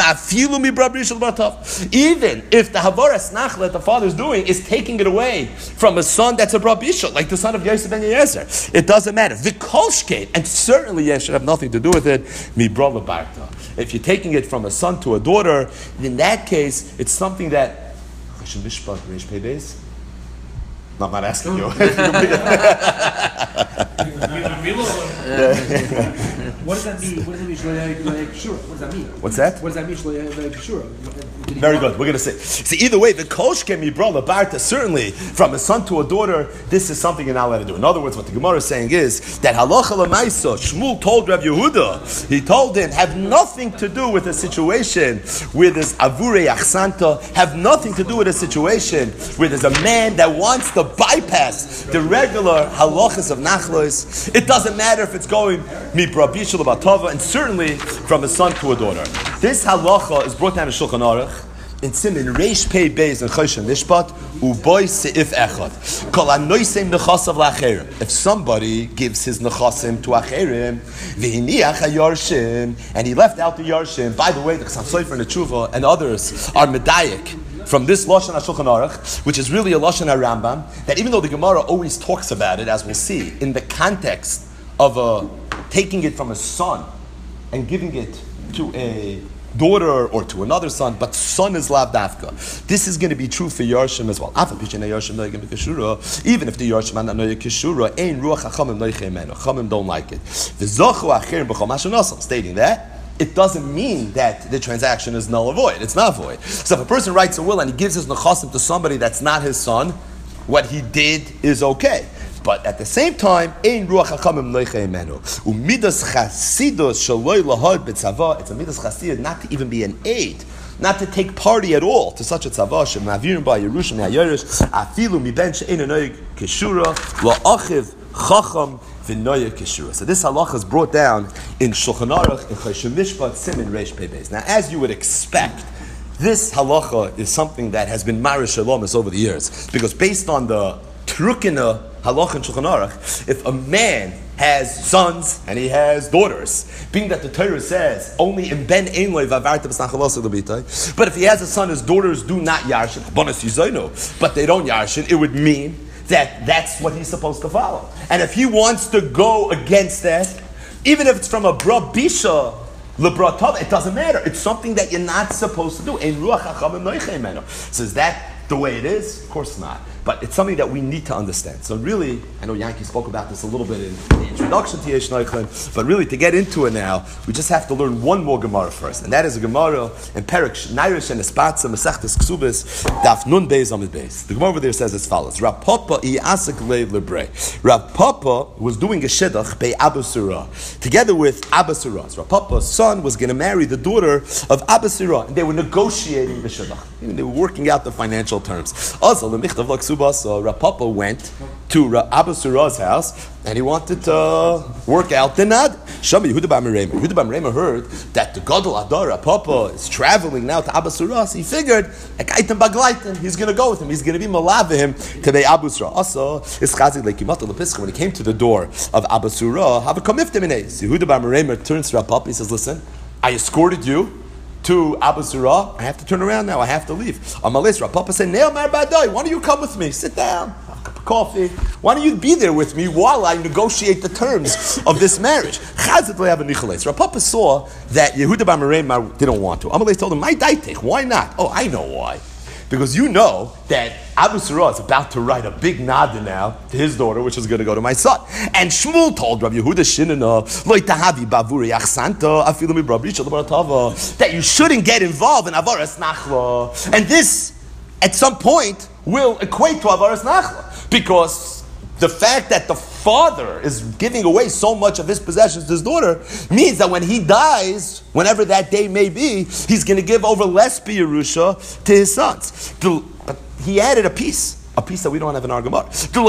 the Havaras Nachla that the father is doing is taking it away from a son that's a Brab Yishol, like the son of Yosef ben Yezer, it doesn't matter. Vikolshkeit, and certainly it should have nothing to do with it, Mibra Lebarta. If you're taking it from a son to a daughter, in that case, it's something that I'm not asking you. What does that mean? What does that mean? What's that? What does that mean? Very good. We're going to say. See, either way, the koshke mibra lebarta, certainly from a son to a daughter, this is something you're not allowed to do. In other words, what the Gemara is saying is that halacha lemaisa, Shmuel told Rav Yehuda, he told him, have nothing to do with a situation where there's avure achsanta, have nothing to do with a situation where there's a man that wants to bypass the regular halachas of nachlos. It doesn't matter if it's going mibra bishul batava, and certainly from a son to a daughter. This halacha is brought down in Shulchan Aruch in Simin Reish Pei Beis and Choshen Mishpat Uboy Seif Echad Kol Anoisem Nechasav LaAcherim. If somebody gives his nechasim to Acherim, V'hiniach HaYarshim, and he left out the Yarshim. By the way, the Chassam Sofer and the Tshuva and others are medayik from this Lashon HaShulchan Aruch, which is really a Lashon HaRambam, that even though the Gemara always talks about it, as we'll see, in the context of taking it from a son and giving it to a daughter or to another son, but son is lav dafka. This is going to be true for Yarshim as well. Even if the Yarshim are not Kishura, ein ruach hachamim noichemenu. Chamim don't like it. Stating that, it doesn't mean that the transaction is null or void. It's not void. So if a person writes a will and he gives his nechasim to somebody that's not his son, what he did is okay. But at the same time, ein ruach hachamim noichemenu. Umidas chasidus shaloi lahod b'tzava. It's a midas chasid not to even be an aid, not to take party at all to such a tzava. Shemavirim ba Yerushim ha'yerish afilu miben she'ein anoy kishura la'achiv chacham v'noya kishura. So this halacha is brought down in Shulchan Aruch in Choshen Mishpat Simin Reish Pei Beis. Now, as you would expect, this halacha is something that has been marish shalomis over the years, because based on the Trukina halacha in Shulchan Aruch, if a man has sons and he has daughters, being that the Torah says only in ben ein loy v'avarta b'snachalosa l'bitay, but if he has a son, his daughters do not yarshin, bonus yizono, but they don't yarshin, it would mean that that's what he's supposed to follow. And if he wants to go against that, even if it's from a brab bisha, Lebratov, it doesn't matter. It's something that you're not supposed to do. Ein ruach hachamim noichei meno. So is that the way it is? Of course not. But it's something that we need to understand. So really, I know Yankee spoke about this a little bit in the introduction to Yesh Noichlim, but really to get into it now, we just have to learn one more Gemara first. And that is a Gemara in Perek Nairish and Espatza, Mesechtes Ksubis, Daf Nun Beis Amid Beis. The Gemara over there says as follows, Rav Papa Iyasik Leiv Lebrei. Rav Papa was doing a Shidduch by Abba Surah, together with Abba Surah. So Rav Papa's son was going to marry the daughter of Abba Surah, and they were negotiating the Shidduch. They were working out the financial terms. Also, the Michtav Laksubas, Rav Papa went to Abba Surah's house and he wanted to work out the nad. Shami Yehuda Bar Mereima. Yehuda Bar Mereima heard that the Gadol Adar, Rav Papa, is traveling now to Abba Surah. So he figured, he's going to go with him. He's going to be malave him to the Abba Surah. Also, when he came to the door of Abba Surah, have a kamiftim in it. Yehuda Bar Mereima turns to Rav Papa. He says, "Listen, I escorted you to Abba Surah. I have to turn around now. I have to leave." Amalis, Rav Papa said, "Neil Mar Badai, why don't you come with me? Sit down, have a cup of coffee. Why don't you be there with me while I negotiate the terms of this marriage?" Rav Papa saw that Yehuda Bar Mereima didn't want to. Amalis told him, "My daitech, why not?" "Oh, I know why. Because you know that Abba Surah is about to write a big nada now to his daughter, which is going to go to my son." And Shmuel told Rabbi Yehuda Shinana, "Lo tahavi bavuri achsanta afilu mibrabrisha lebaratava," that you shouldn't get involved in avaras nachla, and this, at some point, will equate to avaras nachla, because the fact that the father is giving away so much of his possessions to his daughter means that when he dies, whenever that day may be, he's going to give over less Yerusha to his sons. But he added a piece that we don't have in our Gemara.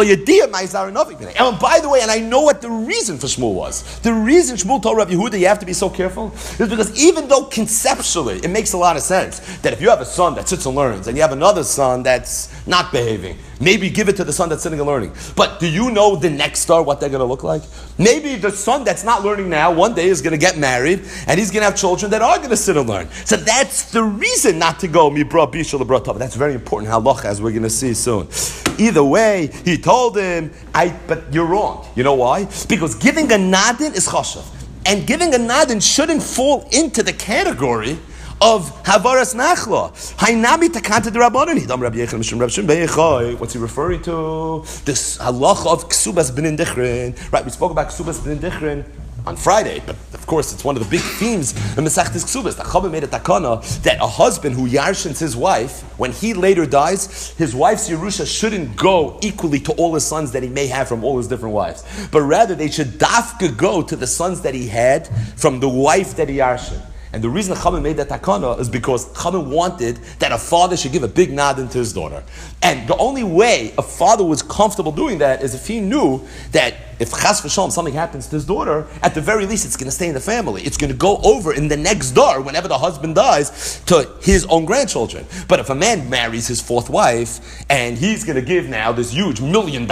And by the way, and I know what the reason for Shmuel was. The reason Shmuel told Rabbi Yehuda you have to be so careful is because even though conceptually it makes a lot of sense that if you have a son that sits and learns and you have another son that's not behaving, maybe give it to the son that's sitting and learning. But do you know the next star, what they're going to look like? Maybe the son that's not learning now, one day is going to get married, and he's going to have children that are going to sit and learn. So that's the reason not to go mibra bishul lebratov. That's very important halacha, as we're going to see soon. Either way, he told him, but you're wrong. You know why? Because giving a nadin is chashav. And giving a nadin shouldn't fall into the category of havaras nachla. Hainami takanta d'Rabbanan. Hidam Rabbi Yechon Mishum Rabbi Shimon Beichai. What's he referring to? This halacha of ksubas b'nin dichrin. Right, we spoke about ksubas b'nin dichrin on Friday, but of course it's one of the big themes in Mesechtes Ksubas. The Chaba made a takana that a husband who yarshins his wife, when he later dies, his wife's Yerusha shouldn't go equally to all his sons that he may have from all his different wives, but rather they should dafka go to the sons that he had from the wife that he yarshin. And the reason Chama made that takana is because Chama wanted that a father should give a big nod to his daughter. And the only way a father was comfortable doing that is if he knew that if chas v'shalom something happens to his daughter, at the very least it's going to stay in the family. It's going to go over in the next door whenever the husband dies to his own grandchildren. But if a man marries his fourth wife and he's going to give now this huge $1 million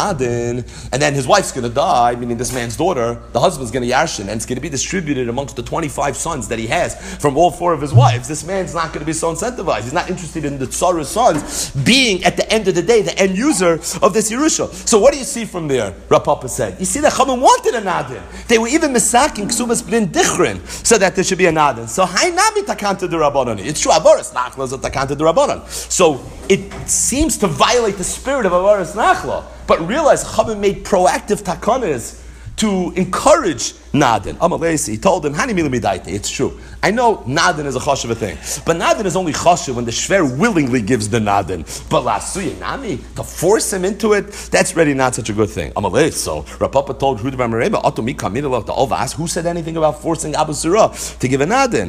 nadin, and then his wife's going to die, meaning this man's daughter, the husband's going to yarshin, and it's going to be distributed amongst the 25 sons that he has from all four of his wives, this man's not going to be so incentivized. He's not interested in the tzara's sons being, at the end of the day, the end user of this Yerusha. So what do you see from there? Rav Papa said, you see that Chachamim wanted a nadin. They were even misaking ksubas b'nin dichrin so that there should be a nadin. So hainami takanta d'Rabbanan. It's true, avaras nachla is a takanta d'Rabbanan. So it seems to violate the spirit of avaras nachla. But realize Chachamim made proactive takanas to encourage nadin. Amalesi, he told him, Hani milu midaite. It's true. I know nadin is a chashuv thing, but nadin is only chashuv when the shver willingly gives the nadin. But lasuye nami, to force him into it, that's really not such a good thing. Amalesi, so Rav Papa told Yehuda Bar Mereima, Otomi kamina to Ova asked, who said anything about forcing Abba Surah to give a nadin?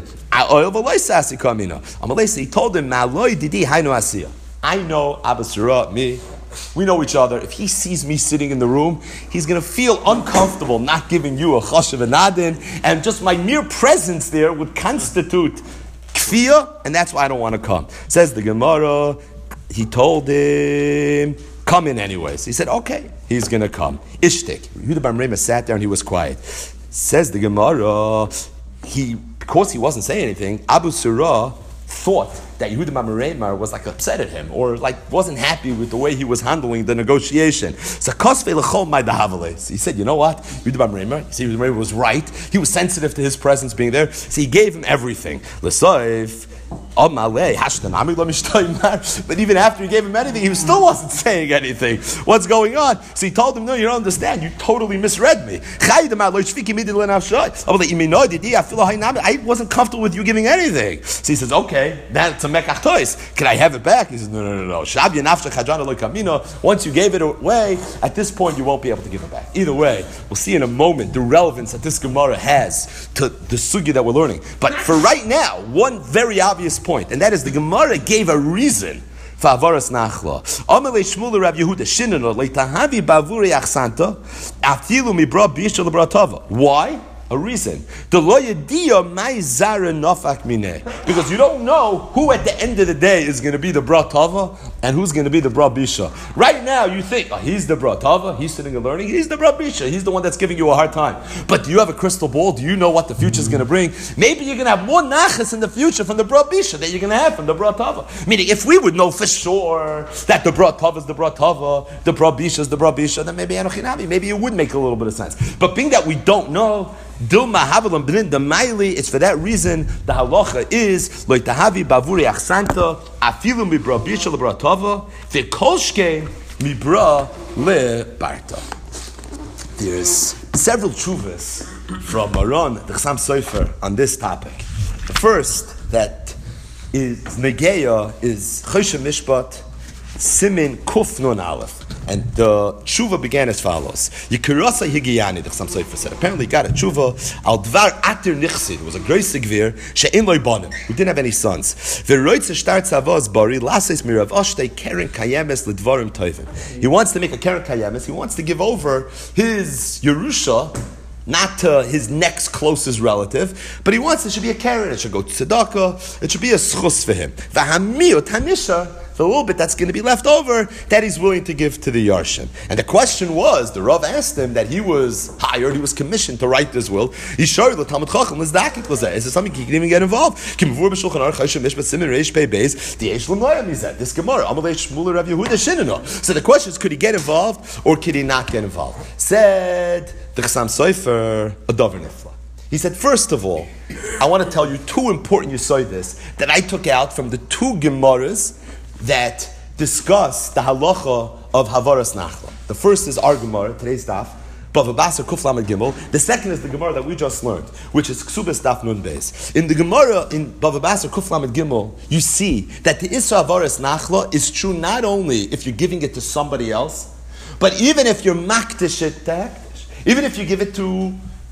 Amalesi, he told him, Maloi didi hainu asiya. I know Abba Surah, me. We know each other. If he sees me sitting in the room, he's going to feel uncomfortable not giving you a chashav and nadin, and just my mere presence there would constitute kfiyah, and that's why I don't want to come. Says the Gemara, he told him, come in anyways. He said, okay, he's going to come. Ishtik. Yehuda Bar Mereima sat there and he was quiet. Says the Gemara, because he wasn't saying anything, Abu Surah thought that Yehuda bar Mereimar was like upset at him or like wasn't happy with the way he was handling the negotiation. So he said, you know what? Yehuda bar Mereimar, Yehuda bar Mereimar was right. He was sensitive to his presence being there, so he gave him everything. But even after he gave him anything, he still wasn't saying anything. What's going on? So he told him, no, you don't understand. You totally misread me. I wasn't comfortable with you giving anything. So he says, okay, that's a mekach tois. Can I have it back? He says, no. Once you gave it away, at this point you won't be able to give it back. Either way, we'll see in a moment the relevance that this Gemara has to the sugya that we're learning. But for right now, one very obvious point, and that is the Gemara gave a reason for Avaras Nachla. Amalei Shmuel Rav Yehuda Shinano leitahavi bavuri achsanta aftilu mibra bisha lebra tava. Why? A reason. Because you don't know who at the end of the day is going to be the Bratava and who's going to be the Brabisha. Right now you think, he's the Bratava, he's sitting and learning, he's the Brabisha, he's the one that's giving you a hard time. But do you have a crystal ball? Do you know what the future is going to bring? Maybe you're going to have more nachas in the future from the Brabisha that you're going to have from the Bratava. Meaning, if we would know for sure that the Bratava is the Bratava, the Brabisha is the Brabisha, then maybe maybe it would make a little bit of sense. But being that we don't know, it's for that reason the halacha is loitahavi bavuri achsanta afilu mibra bisha lebratava vekolshkein mibra lebarta. There's several tshuvas from Maron the Chassam Sofer on this topic. The first that is negeya is Choshen Mishpat Simin Kuf Nun Aleph. And the tshuva began as follows. Yikirasa higiyani, the Chassam Sofer said. Apparently he got a tshuva al dvar atir nichsid. It was a great sigvir she'in loy banim, who didn't have any sons. V'roitze shtar tzavos bari lases mirav oshtei keren kayemes lidvarim tovim. He wants to make a keren kayemes. He wants to give over his Yerusha not to his next closest relative, but he wants it should be a keren. It should go to tzedakah. It should be a schus for him. V'hamiyot hanisha, the little bit that's going to be left over, that he's willing to give to the Yarshin. And the question was, the Rav asked him that he was hired, he was commissioned to write this will. He showed the Talmud Chacham, is this something he can even get involved? This Gemara, so the question is, could he get involved or could he not get involved? Said the Chassam Sofer, a davar nifla. He said, first of all, I want to tell you two important yesodis that I took out from the two Gemaras that discuss the halacha of Havaras Nachla. The first is our Gemara, today's daf, Bava Basra Kuf Lamed Gimel. The second is the Gemara that we just learned, which is Ksubas Daf Nun Beis. In the Gemara, in Bava Basra Kuf Lamed Gimel, you see that the Isra Havaras Nachla is true not only if you're giving it to somebody else, but even if you're makdish it to Hekdesh, even if you give it to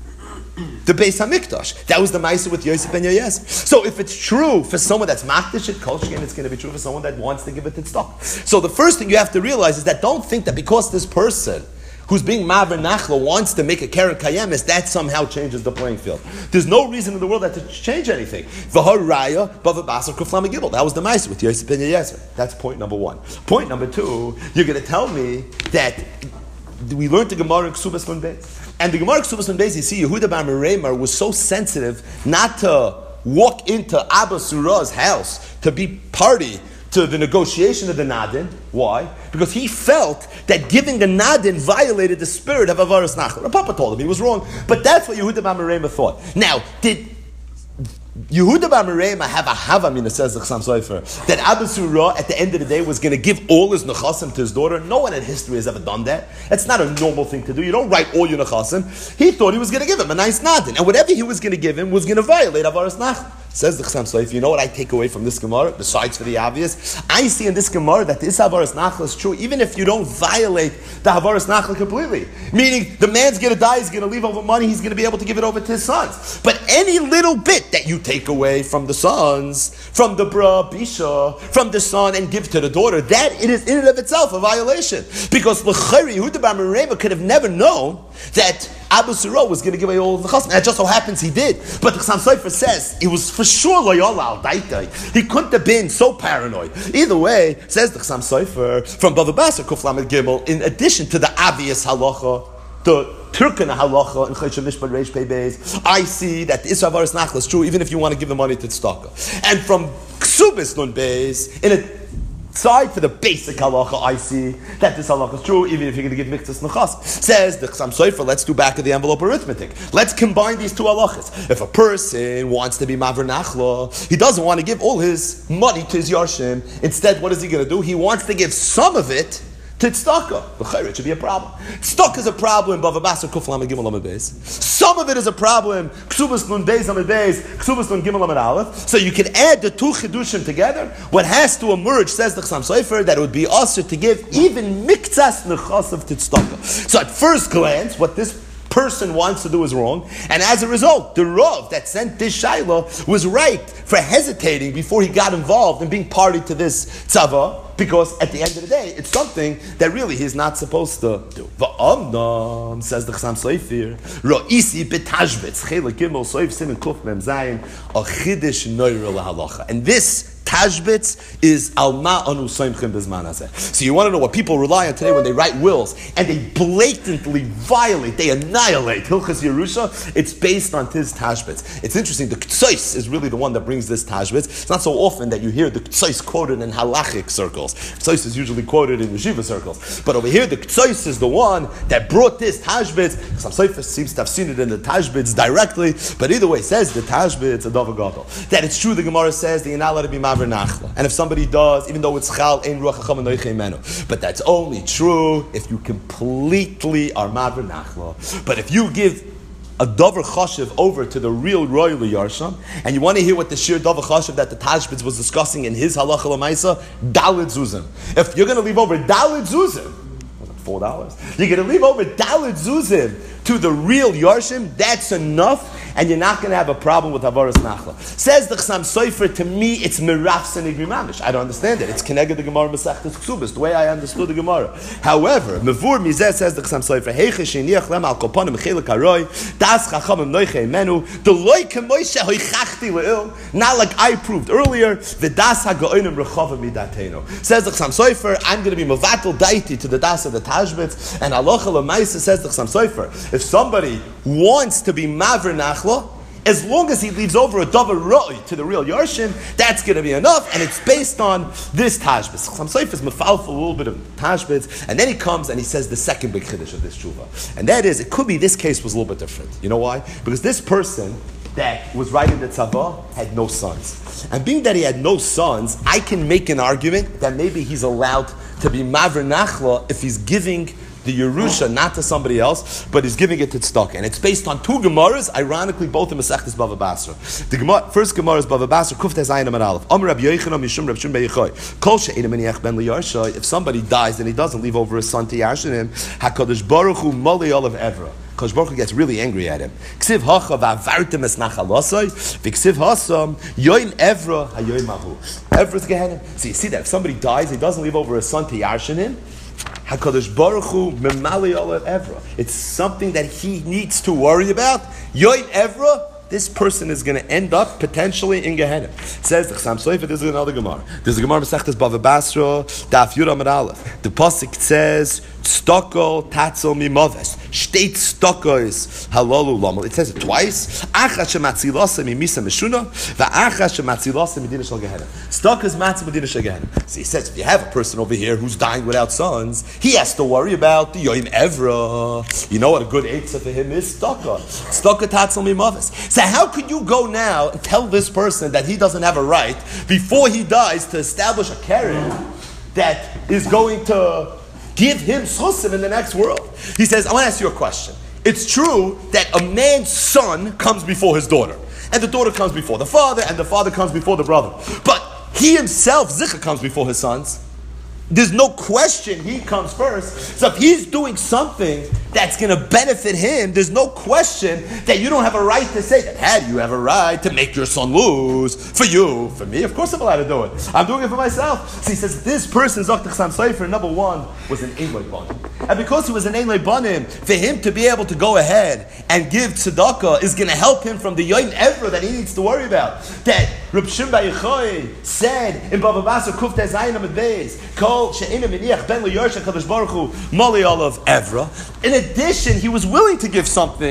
the Beis Hamikdash. That was the Ma'aseh with Yosef ben Yoyes. So if it's true for someone that's makdish it kol sheken, it's going to be true for someone that wants to give it to tzedakah. So the first thing you have to realize is that don't think that because this person who's being Maver Nachla wants to make a Keren Kayemes, that somehow changes the playing field. There's no reason in the world that to change anything. V'har Raya Bava Basar Kuflam Gibel. That was the Ma'aseh with Yosef ben Yoyes. That's point number one. Point number two, you're going to tell me that we learned the Gemara in Ksubas Nun Beis. And the Gemara Ksubas Nun Beis, you see, Yehuda bar Mereimar was so sensitive not to walk into Abba Surah's house to be party to the negotiation of the Nadin. Why? Because he felt that giving the Nadin violated the spirit of Avaras Nachla. The Papa told him he was wrong, but that's what Yehuda bar Mereimar thought. Now, did Yehuda bar Mereimar have a havamina, says the Chassam Sofer, that Abba Surah at the end of the day was going to give all his nechasim to his daughter? No one in history has ever done that. That's not a normal thing to do. You don't write all your nechasim. He thought he was going to give him a nice nadin, and whatever he was going to give him was going to violate Avaras Nachla. Says the Chassam Sofer, you know what I take away from this Gemara, besides for the obvious? I see in this Gemara that this Havaras Nachla is true, even if you don't violate the Havaras Nachla completely. Meaning, the man's going to die, he's going to leave over money, he's going to be able to give it over to his sons. But any little bit that you take away from the sons, from the Bra Bisha, from the son, and give to the daughter, that it is in and of itself a violation. Because L'chayri, Yehuda bar Mereimar could have never known that Abu Surah was going to give away all of the chasm. And it just so happens he did. But the Chassam Sofer says it was for sure loyal al daitai. He couldn't have been so paranoid. Either way, says the Chassam Sofer from Bava Basra Kuf Lamed Gimel, in addition to the obvious halacha, the Turkana halacha in Choshen Mishpat Reish Pei Beis, I see that the Isra Avaras Nachla is true even if you want to give the money to tzedakah. And from Ksubis nun beis, in a side for the basic halacha, I see that this halacha is true, even if you're going to give miktas nechas. Says the Chassam Sofer, let's do back of the envelope arithmetic. Let's combine these two halachas. If a person wants to be maver nachla, he doesn't want to give all his money to his yarshim. Instead, what is he going to do? He wants to give some of it to tzedakah. It should be a problem. Tzedakah is a problem. Bava Basra Kuf Lamed Gimel Lamed Beis. Some of it is a problem. Ksubas Nun Beis Lamed Beis. Ksubas Nun Gimel Lamed Aleph. So you can add the two chidushim together. What has to emerge, says the Chassam Sofer, that it would be also to give even miktas nechas of tzedakah. So at first glance, what this person wants to do is wrong, and as a result, the Rav that sent this Shaila was right for hesitating before he got involved in being party to this tzava, because at the end of the day, it's something that really he's not supposed to do. Va'amnam, says the Chassam Sofer, Ra'isi betashbetz, Chelek Gimel Soif Simen Kuf Mem Zayin, a chidish noira lahalacha. And this Tashbitz is alma anu soimchim bizman hazeh. So you want to know what people rely on today when they write wills and they blatantly violate, they annihilate Hilchas Yerusha. It's based on Tiz Tashbitz. It's interesting. The Ktsois is really the one that brings this Tashbitz. It's not so often that you hear the Ktsois quoted in halachic circles. Ktsois is usually quoted in yeshiva circles, but over here the Ktsois is the one that brought this Tashbitz. Some Sefer seems to have seen it in the Tashbitz directly, but either way, says the Tashbitz a davar gadol. That it's true. The Gemara says that you're not allowed to be and if somebody does, even though it's chal, ein ruach hacham noichei menu. But that's only true if you completely are maver nachla. But if you give a davar chashiv over to the real royal yarsham, and you want to hear what the sheer davar chashiv that the Tashbitz was discussing in his halacha l'maisa, dalid zuzim. If you're going to leave over dalid zuzim, $4, you're going to leave over dalid zuzim to the real yarshim, that's enough, and you're not going to have a problem with Havaras Nachla. Says the Chassam Sofer, to me, it's Miraf Senigri Mamish. I don't understand it. It's Keneged the Gemara Masechtas Ksubas, the way I understood the Gemara. However, Mevur Mizeh, says the Chassam Sofer, Heiche Sheiniach Lem Al Kopanim Chelek Haroi, Das Chachamim Noichei Menu, the Loi Kemoishe Hoichachti Le'il, not like I proved earlier, V'das HaGo'inim Rechava Midateno. Says the Chassam Sofer, I'm going to be Mevatel Daiti to the Das of the Tashbitz, and Halacha L'maisa, says the Chassam Sofer, if somebody wants to be Maver Nachla, as long as he leaves over a davar roi to the real yarshim, that's going to be enough, and it's based on this tashbitz. Chassam Sofer is mefalfel a little bit of tashbitz, and then he comes and he says the second big chiddush of this tshuva, and that is, it could be this case was a little bit different. You know why? Because this person that was writing the tzava had no sons, and being that he had no sons, I can make an argument that maybe he's allowed to be maver nachla if he's giving the Yerusha not to somebody else, but he's giving it to tzedakah. And it's based on two Gemaras, ironically both in Masechtas Bava Basra. The first Gemara is Bava Basra, Kuf Tes Ayin Amar Aleph. Amar Rabbi Yochanan Mishum Reb Shimon Bar Yochai. Kol she'einu meniach ben liyarsha. If somebody dies and he doesn't leave over a son to yarshin him, HaKadosh Baruch Hu Mali Olav Evra. Kadosh Baruch Hu gets really angry at him. Ksiv hacha va'avartem es nachalosai, v'ksiv hasam yoin Evra hayoin mahu. Evra's Gehenna. So you see that if somebody dies, he doesn't leave over a son to yarshin him, HaKadosh Baruch Hu memali olav Evra. It's something that he needs to worry about. Yoin Evra, this person is going to end up potentially in Gehenna. Says the Chassam Sofer, this is another Gemara. There's a Gemara Masechtas Bava Basra, Daf Yud Amud Aleph. The pasuk says, "Stoko tatzel mimaves." State stoko is halalu lamal. It says it twice. Achas shematzilasa mimisa meshuna, va'achas shematzilasa medina shel Gehenna. Stoko is matzil medina shel Gehenna. So he says, if you have a person over here who's dying without sons, he has to worry about the yoim evra. You know what a good eitzah for him is? Stoko. Stoko tatzel mimaves. So how could you go now and tell this person that he doesn't have a right before he dies to establish a keren that is going to give him schusim in the next world? He says, I want to ask you a question. It's true that a man's son comes before his daughter, and the daughter comes before the father, and the father comes before the brother. But he himself, Zicha, comes before his sons. There's no question he comes first. So if he's doing something that's going to benefit him, there's no question that you don't have a right to say that. How do you have a right to make your son lose? For you, for me, of course I'm allowed to do it. I'm doing it for myself. So he says, this person, Dr. Chassam Sofer, number one, was an Ein Lo Banim. And because he was an Ein Lo Banim, for him to be able to go ahead and give tzedakah is going to help him from the Yoin Evra that he needs to worry about. That Reb Shimon Bar Yochai said in Bava Basra, Kuf Tes Ayin Amud Beis, in addition, he was willing to give something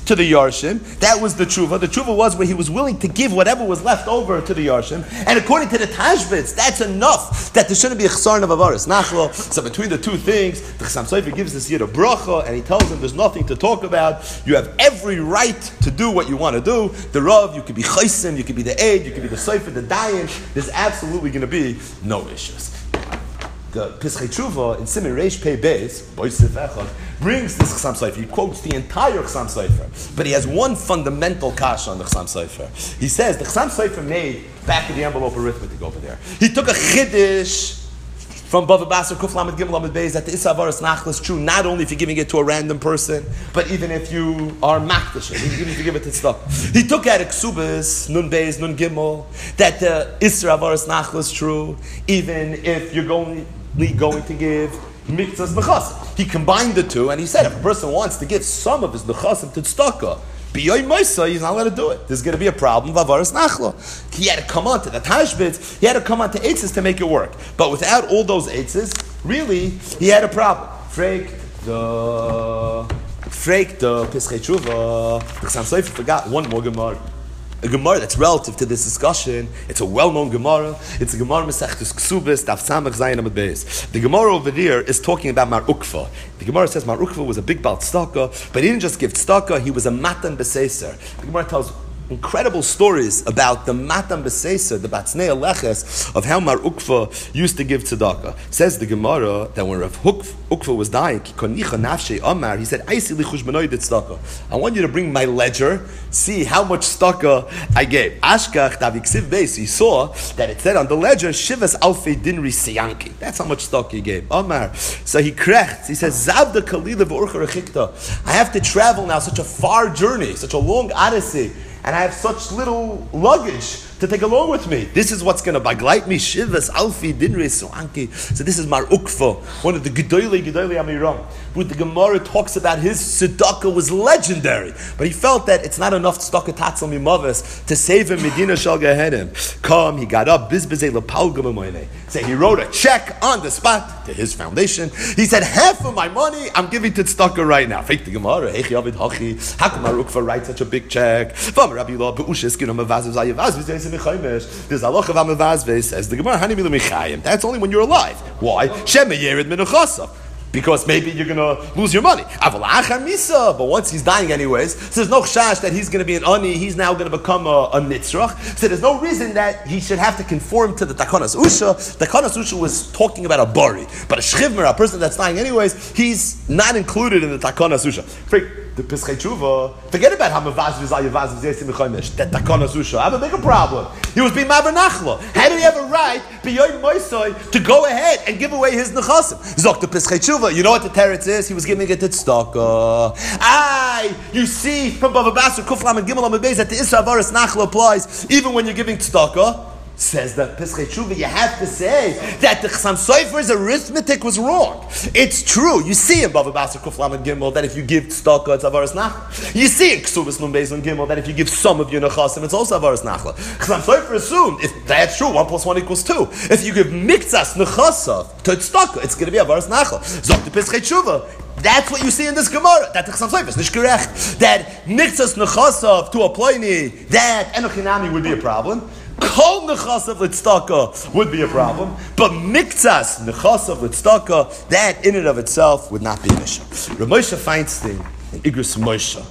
to the Yarshim. That was the tshuva. The tshuva was where he was willing to give whatever was left over to the Yarshim. And according to the Tashbitz, that's enough that there shouldn't be a chsarn of avaris nachlo. So between the two things, the Chassam Sofer gives this yid a bracha, and he tells him there's nothing to talk about. You have every right to do what you want to do. The Rav, you could be chaysim, you could be the aid, you could be the Sofer, the dayan. There's absolutely going to be no issues. The Pischei Tshuva in Siman Reish Pei Beis, Boisef Echad, brings this Chassam Sofer. He quotes the entire Chassam Sofer, but he has one fundamental kasha on the Chassam Sofer. He says the Chassam Sofer made back of the envelope arithmetic over there. He took a chiddush from Bava Basar Kuf Lamed Gimel Lamed Beis that the Issa Avaras Nachla is true not only if you're giving it to a random person, but even if you are makdash, even if you give it to stuff. He took out Ksubas Nun Beis Nun Gimel that the Issa Avaras Nachla is true even if you're going to give mikzas nechasim. He combined the two and he said if a person wants to give some of his nechasim to tzedakah, B'yoy Moisa, he's not allowed to do it. There's going to be a problem of avaras nachla. He had to come on to the tashbitz, he had to come on to eitzes to make it work. But without all those eitzes, really, he had a problem. Freak the Pischei Tshuva. The Chassam Sofer forgot one more Gemara. A Gemara that's relative to this discussion. It's a well-known Gemara. It's a Gemara Masechtus Ksubis Daf Samach Zayin Amud Beis. The Gemara over there is talking about Mar Ukva. The Gemara says Mar Ukva was a big Baal Tzedakah, but he didn't just give tzedakah, he was a Matan B'Seiser. The Gemara tells incredible stories about the Matan B'Seiser, the Batznei Aleches, of how Mar Ukva used to give tzedakah. Says the Gemara that when Rav Ukva was dying, he said, I want you to bring my ledger, see how much tzedakah I gave. Ashkach Taviksiv Beis, he saw that it said on the ledger, Shivas Alfei Dinri Siyanki. That's how much tzedakah he gave. Amar. So he krechts, he says, Zavda Kalila V'Urcha Rechikta. I have to travel now such a far journey, such a long odyssey, and I have such little luggage to take along with me. This is what's going to baglite me. Shivas Alfi Dinre Soanki. So this is Mar Ukva, one of the Gedolei Amiram. Who the Gemara talks about his tzedakah was legendary, but he felt that it's not enough tzedakah tatzal mimavis to save him Medina shal gehenim. Come, he got up, bizbezei lepal gamamoyne. Say he wrote a check on the spot to his foundation. He said, half of my money I'm giving to tzedakah right now. Fake the Gemara. Hechi Avid Hachi. How come Mar Ukva write such a big check? There's Allah says the Gemara Hani Milu Michayim. That's only when you're alive. Why? Shema Yerid Minuchasav. Because maybe you're going to lose your money. But once he's dying anyways, so there's no chash that he's going to be an ani, he's now going to become a nitzrach. So there's no reason that he should have to conform to the Takanas Usha. Takanas Usha was talking about a bari. But a shchivmer, a person that's dying anyways, he's not included in the Takanas Usha. The Pischei Tshuva, forget about how Mavaz V'Zal Yavaz V'Zaysim V'Choymesh, that Takanas Usha. I have a bigger problem. He was being Maver Nachla. How did he have a right, B'yoy Moisoi, to go ahead and give away his Nechasim? Zok the Pischei Tshuva. You know what the teretz is? He was giving it to tzedakah. You see from Bava Basar Kuf Lamed Gimel Lamed Beis that the Issa Avaras Nachla applies even when you're giving tzedakah. Says the Pischei Tshuva, you have to say that the Chassam Sofer's arithmetic was wrong. It's true. You see in Bava Basar Kuf Lamed Gimel that if you give tzedakah, it's Avaras Nachla. You see in Ksubas Nun Beis Nun Gimel that if you give some of your nechasim, it's also Avaras Nachla. Chassam Sofer assumed if that's true, 1 + 1 = 2. If you give mikzas nechasav to tzedakah, it's going to be Avaras Nachla. Zok the Pischei Tshuva. That's what you see in this Gemara. That the Chassam Sofer is nicht gerecht. That mikzas nechasav to a ploini, that enochinami would be a problem. Kol nechasav l'tzedakah would be a problem, but mikzas nechasav l'tzedakah, that in and of itself would not be an issue. Rav Moshe Feinstein in Igros Moshe.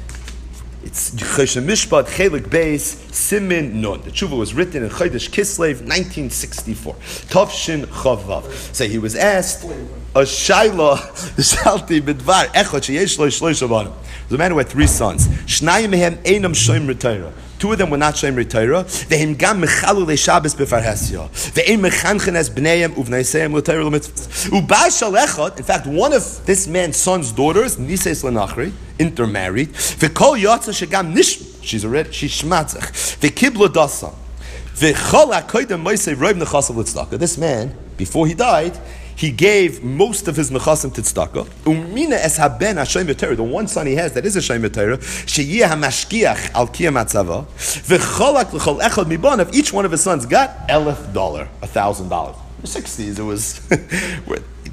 It's Choshen Mishpat Chelik Beis Simin Nun. The tshuva was written in Chodesh Kislev, 1964. Tovshin Chavav. So he was asked a shayla, the shalti b'dvar echad sheyesh lo shloisha banim. There's a man who had 3 sons. Shnayim mehem einam shomer Torah. 2 of them were not shomer Torah. Vehim gam mechalul leShabbos befarhesya. Ve'im mechanchen es bneihem uvneisehem l'Torah l'mitzvos. Uba shal echad. In fact, one of this man's son's daughters, Nises Lenachri, intermarried. Ve'kol yotza shegam nishma. She's shmatzach. Ve'kibla dasam. Ve'chol ha'koydem moisei roiv nechasav l'tzedakah. This man, before he died, he gave most of his nechasim to tzedakah. Umina es haben hashem Torah. The one son he has that is a shem Torah. Sheyeh hamashkiach al kiyam atzava. V'cholak l'chol echad mibanav. Each one of his sons got $1,000. $1,000. In the 60s, it was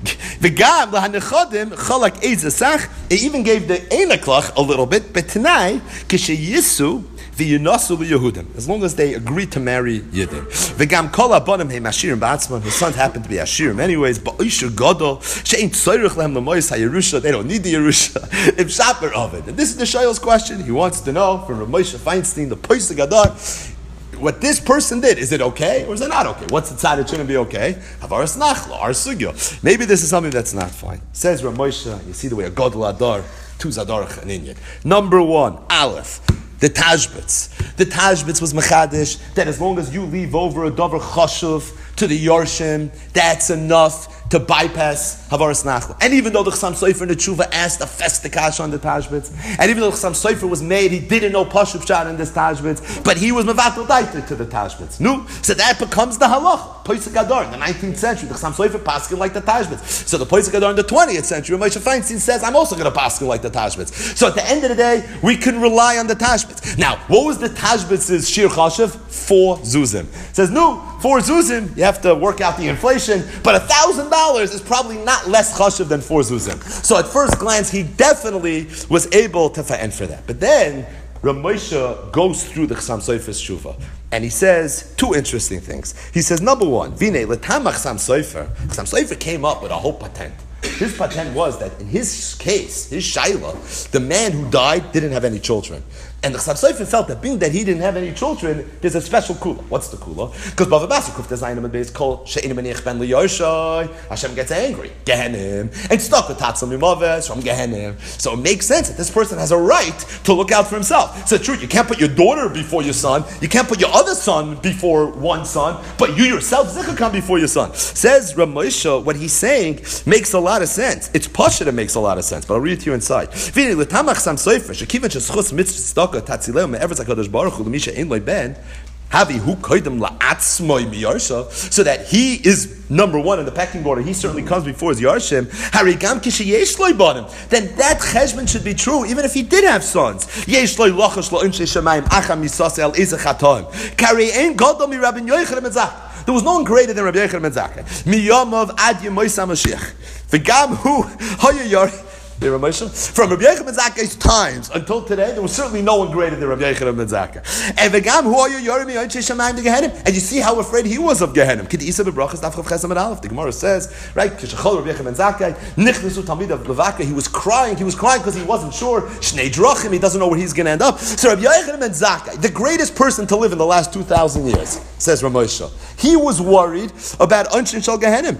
V'gam lahanechodim chalak ezasach. It even gave the einaklach a little bit, but tonight kisheyisu v'yinasu liYehudim, as long as they agree to marry Yidden. V'gam kol abanim heim ashirim ba'atzman. His sons happen to be ashirim anyways. Ba'isher gadol she'ain tzorich lehem l'moyis ha'yerusha. They don't need the yerusha. Im shaper of it. And this is the Shayel's question. He wants to know from Rav Moshe Feinstein, the Posek Adar, what this person did, is it okay or is it not okay? What's the tzad? It shouldn't be okay. Havaras nachla, our sugyo. Maybe this is something that's not fine. Says Rav Moshe, you see the way a gadol adar, tu zadar chaninyan. Number one, Aleph. The Tashbitz. The Tashbitz was mechadish that as long as you leave over a davar chashuv to the Yorshim, that's enough to bypass Havaras Nachla. And even though the Chassam Sofer in the Tshuva asked a festikash on the Tashbitz, and even though the Chassam Sofer was made, he didn't know Pashup Shad in this Tashbitz, but he was Mevatel Daita to the Tashbitz. No, so that becomes the halach. Posek Adar in the 19th century, the Chassam Sofer paskin like the Tashbitz. So the Posek Adar in the 20th century, Moshe Feinstein says, I'm also going to paskin like the Tashbitz. So at the end of the day, we can rely on the Tashbitz. Now, what was the Tashbitz's Shir Chashiv? 4 Zuzim. Says, no, 4 Zuzim, you have to work out the inflation, but $1,000 is probably not less chashuv than 4 zuzim. So at first glance, he definitely was able to fa'en for that. But then Rav Moshe goes through the Chassam Sofer's Shuvah, and he says 2 interesting things. He says, number one, Vine l'tamach Chassam Sofer came up with a whole patent. His patent was that in his case, his shaila, the man who died didn't have any children. And the Chassam Sofer felt that being that he didn't have any children, there's a special kula. What's the kula? Because Bava Basra Kufta Zayin and Beis Kol She'enim Menich Ben Liyoshai, Hashem gets angry. Gehenim. And stuck with Tatzal Mimaves from Gehenim. So it makes sense that this person has a right to look out for himself. So true, you can't put your daughter before your son, you can't put your other son before one son, but you yourself, Zikha, come before your son. Says Rav Moshe, what he's saying makes a lot of sense. It's Pasha that makes a lot of sense, but I'll read it to you inside. Vini l'tamach Chassam Sofer, shekivan sheschus mitzvah tatzileu me'ever zakadosh baruch hu l'misha ein loy ben havi hu koydem la'atzmoi miyarsha, so that he is number one in the pecking order. He certainly comes before his yarshim. Harigam kisheyesh loy banim. Then that cheshbon should be true even if he did have sons. Yesh loy lachash lo inshe shemayim acham misas el izachatoim kari ein gadol mi Rabbi Yochanan ben Zakkai. There was no one greater than Rabbi Yochanan ben Zakkai. Miyamav ad yemois HaMashiach. V'gam hu hayayar. From Rabbi Yochanan ben Zakkai's times until today, there was certainly no one greater than Rabbi Yochanan ben Zakkai. And you see how afraid he was of Gehenim. The Gemara says, right, Rabbi Yochanan ben Zakkai, he was crying because he wasn't sure. Shnei drachim, he doesn't know where he's going to end up. So Rabbi Yochanan ben Zakkai, the greatest person to live in the last 2,000 years, says Rav Moshe, he was worried about Anshin Shal Gehenim.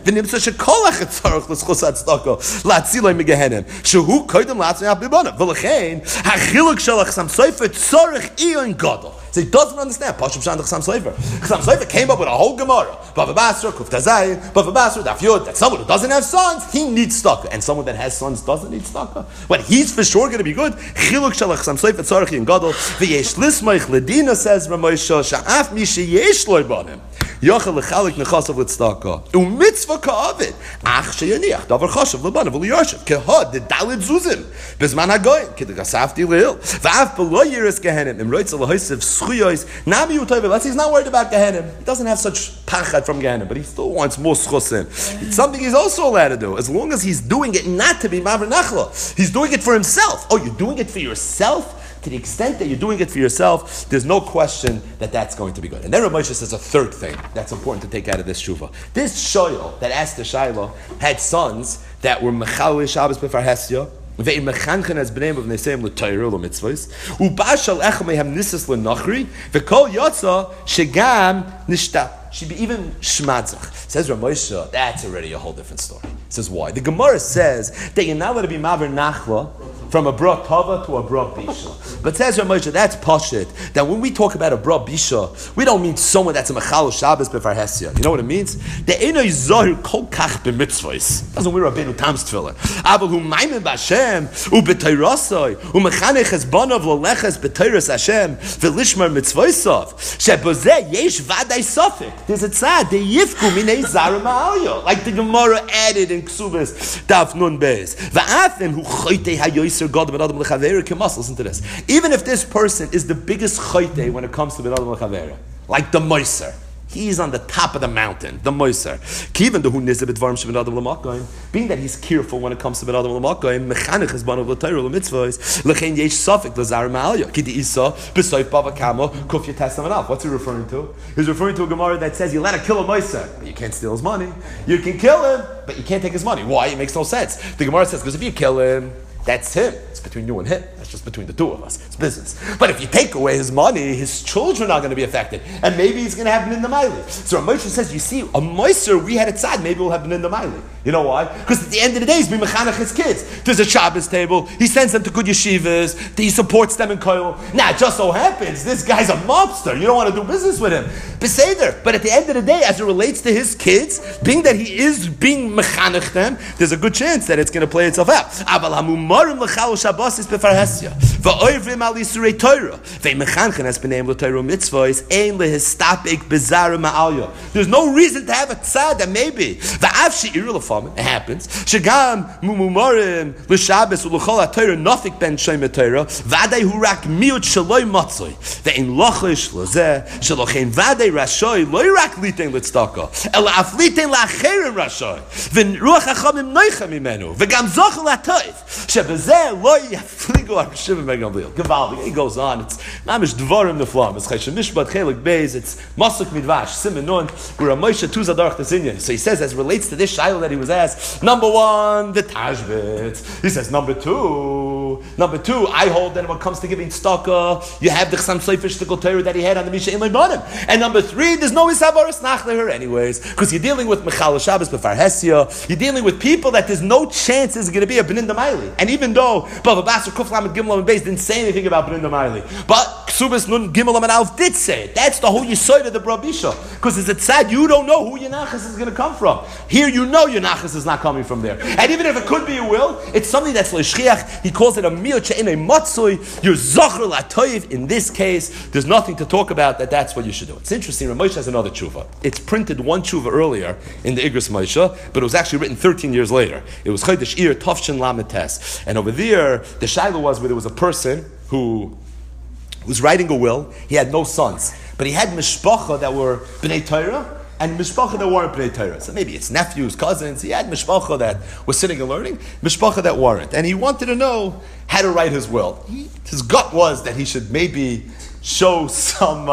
Shehu koydem la'atzmei ha'bibana. V'lechein ha'chiluk shel Chassam Sofer tzorich iyon gadol. So he doesn't understand. Pashup Shan Chassam Sofer. Chassam Sofer came up with a whole Gemara. Bava Basra, Kufta Zayin, Bava Basra, Daf Yud, that someone who doesn't have sons, he needs tzedakah. And someone that has sons doesn't need tzedakah. But he's for sure going to be good. Chiluk shel Chassam Sofer tzorich iyon gadol. V'yesh lismoich ledina, says Rav Moshe, sha'af mi sheyesh loy banim. Yochel lechalik nechasav l'tzedakah. U'mitzvah ka'avid. Ach sheyaniach. Davar chashav l'banav v'liyashav. Kehad the dalid zuzim. Bezman hagoyin. K'degasafti l'hil. V'af below yiris gehenim. Im roitz l'hoisev schuyos. Nami u'toiv. Let's say he's not worried about gehenim. He doesn't have such pachad from gehenim, but he still wants more schusim. It's something he's also allowed to do, as long as he's doing it not to be maver nachla. He's doing it for himself. Oh, you're doing it for yourself? To the extent that you're doing it for yourself, there's no question that that's going to be good. And then Rav Moshe says a third thing that's important to take out of this shuvah. This shoyel that asked the shayla had sons that were mechal Shabbos b'far hesya, ve'im mechanchen as b'neim of neseim l'toyru l'mitzvos, u'bashal echem mehem nisas l'nachri, ve'kol yotza shegam nishta. She'd be even shmadzach. Says Rav Moshe, that's already a whole different story. Says why? The Gemara says that you're not allowed to be maver nachla from a bra tava to a bra bisha. But says Rav Moshe, that's pashit. That when we talk about a bra bisha, we don't mean someone that's a mechal Shabbos b'far hesya. You know what it means? The enoi zahir kol kach b'mitzvos. Doesn't wear Rabbeinu Tam's tefillah. Aval hu maimen b'Hashem u'b'teirasai u'mechanech es banav l'leches b'teiras Hashem v'lishmar mitzvosav shebozeh yesh vaday sofik. There's a tzad the yifku minei zara ma'alya, like the Gemara added in Ksubas Daf Nun Beis. Va'afim hu choytei hayoser god ben adam lechaveira kemas. Listen to this. Even if this person is the biggest choytei when it comes to ben adam lechaveira, like the moiser, He's on the top of the mountain, the Moiser. Being that he's careful when it comes to Ben Adam L'Makayim, Mechanech is Banav L'Torah L'Mitzvahs, L'chein Yesh Safek L'Zar Ma'alya, Kidi Isa, B'Soif Bava Kama, Kuf Yetesam Anav. What's he referring to? He's referring to a Gemara that says you let a kill a Moiser, but you can't steal his money. You can kill him, but you can't take his money. Why? It makes no sense. The Gemara says, because if you kill him, that's him. It's between you and him. That's just between the two of us. It's business. But if you take away his money, his children are going to be affected. And maybe he's going to have Ninda Maili. So Moshe says, you see, a Moiser, we had it sad, maybe we'll have Ninda Maili. You know why? Because at the end of the day, he's being mechanech his kids. There's a Shabbos table. He sends them to good yeshivas. He supports them in koil. Now, it just so happens, this guy's a mobster. You don't want to do business with him. Beseder. But at the end of the day, as it relates to his kids, being that he is being mechanech them, there's a good chance that it's going to play itself out. There's no reason to have a tzad that maybe it happens. Shagam mumumarim l'Shabbos u'l'chol ha'Torah nafik ben shemei Torah vaday hu rak miut shaloi matzoi ve'in lochish l'zeh shalochein vaday rashoy loy rak litein l'tzedakah ela af litein la'acherim rashoy v'ruach hachamim noicha mimenu v'gam zochel ha'toif shebezeh loy yafligu ha'rishim ben Gamliel. Gavaldi. He goes on. It's mamish dvarim neflam. It's chayshim mishpat chelik beis. It's masuk midvash simen nun where a Moshe tuzadarch tezinyan. So he says as relates to this shayla that he was asked, number one, the Tashbit. He says, number two, I hold that when it comes to giving tzedakah, you have the Chsam Sofer Shtikol Torah that he had on the Misha Ein Leibanim. And number three, there's no Isavaris Nachleher anyways, because you're dealing with Mechal Shabbos B'far Hesia, you're dealing with people that there's no chance is going to be a Benin Damaili. And even though Bava Basar Kuf Lamed Gimel and Beis didn't say anything about Benin Damaili, but Ksubas Nun Gimel and Alf did say it. That's the whole Yisoid of the Brabisha. Because it's sad, you don't know who your Nachas is going to come from. Here you know your Nachas is not coming from there. And even if it could be a will, it's something that's l'shchiach. He calls it a miyot she'enei matzoi. You're zocher la'toiv. In this case, there's nothing to talk about that's what you should do. It's interesting, Rav Moshe has another tshuva. It's printed one tshuva earlier in the Igros Moshe, but it was actually written 13 years later. It was Chodesh Ir Tovshin Lamed Tes. And over there, the shaila was where there was a person who was writing a will. He had no sons, but he had mishpacha that were b'nei Torah, and mishpacha that weren't b'nei Torah. So maybe it's nephews, cousins. He had mishpacha that was sitting and learning, mishpacha that weren't. And he wanted to know how to write his will. His gut was that he should maybe show some,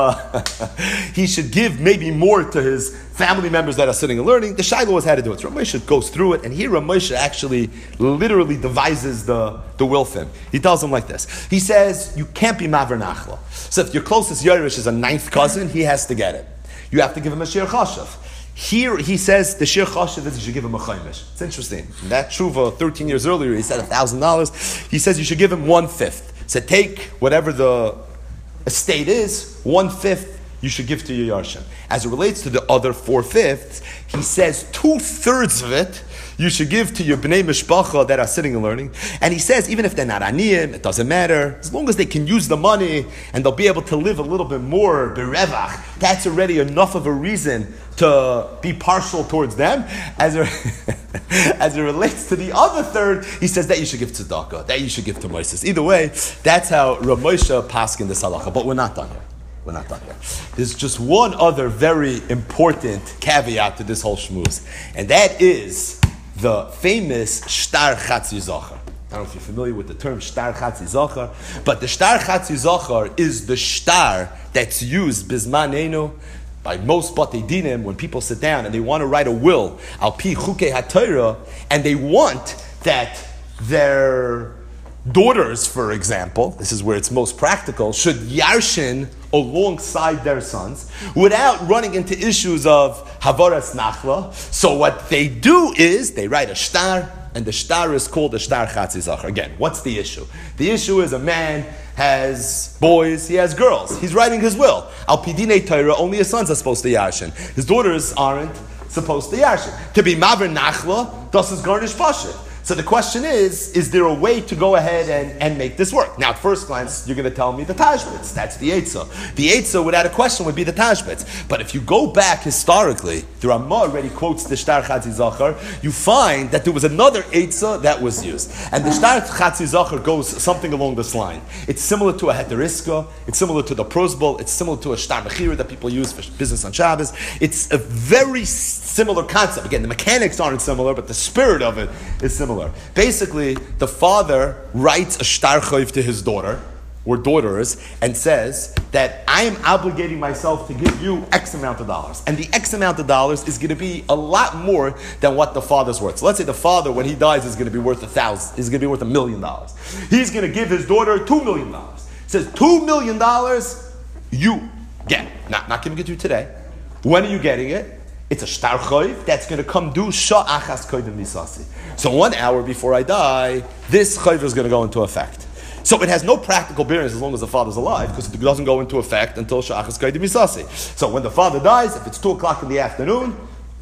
he should give maybe more to his family members that are sitting and learning. The shayla was how to do it. So Rav Moshe goes through it, and here Rav Moshe actually literally devises the will for him. He tells him like this. He says, you can't be maver nachla. So if your closest Yerush is a ninth cousin, he has to get it. You have to give him a shir chashav. Here he says the shir chashav is you should give him a chaimish. It's interesting. In that tshuva 13 years earlier, he said $1,000. He says you should give him 1/5. So take whatever the estate is, 1/5 you should give to your Yarshim. As it relates to the other 4/5, he says 2/3 of it you should give to your Bnei Mishpacha that are sitting and learning. And he says, even if they're not aniyim, it doesn't matter. As long as they can use the money and they'll be able to live a little bit more, berevach, that's already enough of a reason to be partial towards them. As it relates to the other third, he says that you should give tzedakah, that you should give to Moses. Either way, that's how Rav Moshe paskin this halacha. But we're not done here. We're not done here. There's just one other very important caveat to this whole shmooze, and that is the famous Shtar Chatzi Zachar. I don't know if you're familiar with the term Shtar Chatzi Zachar, but the Shtar Chatzi Zachar is the shtar that's used bizmanenu by most Batei Dinim when people sit down and they want to write a will al pi chukei haTorah, and they want that their daughters, for example, this is where it's most practical, should yarshin alongside their sons without running into issues of havaras nachla. So what they do is they write a shtar, and the shtar is called the Shtar Chatzi Zachar. Again, what's the issue? The issue is a man has boys, he has girls. He's writing his will. Al pidinei Torah, only his sons are supposed to yarshin. His daughters aren't supposed to yarshin. To be maver nachla, das is garnish pashit. So the question is there a way to go ahead and make this work? Now, at first glance, you're going to tell me the Tashbitz. That's the Eitzah. The Eitzah, without a question, would be the Tashbitz. But if you go back historically, the Ramah already quotes the Shtar Chatzi Zachar, you find that there was another Eitzah that was used. And the Shtar Chatzi Zachar goes something along this line. It's similar to a Heteriska, it's similar to the Prosbol, it's similar to a Shtar Mechira that people use for business on Shabbos. It's a very similar concept. Again, the mechanics aren't similar, but the spirit of it is similar. Basically, the father writes a shtar chayv to his daughter, or daughters, and says that I am obligating myself to give you X amount of dollars. And the X amount of dollars is going to be a lot more than what the father's worth. So let's say the father, when he dies, is going to be worth $1,000, is going to be worth $1 million. He's going to give his daughter $2 million. He says, $2 million you get. Not giving it to you today. When are you getting it? It's a shtar chayv that's going to come due sha'achas koydem nisasi. So 1 hour before I die, this chayv is going to go into effect. So it has no practical bearings as long as the father's alive, because it doesn't go into effect until sha'achas koydem nisasi. So when the father dies, if it's 2 o'clock in the afternoon,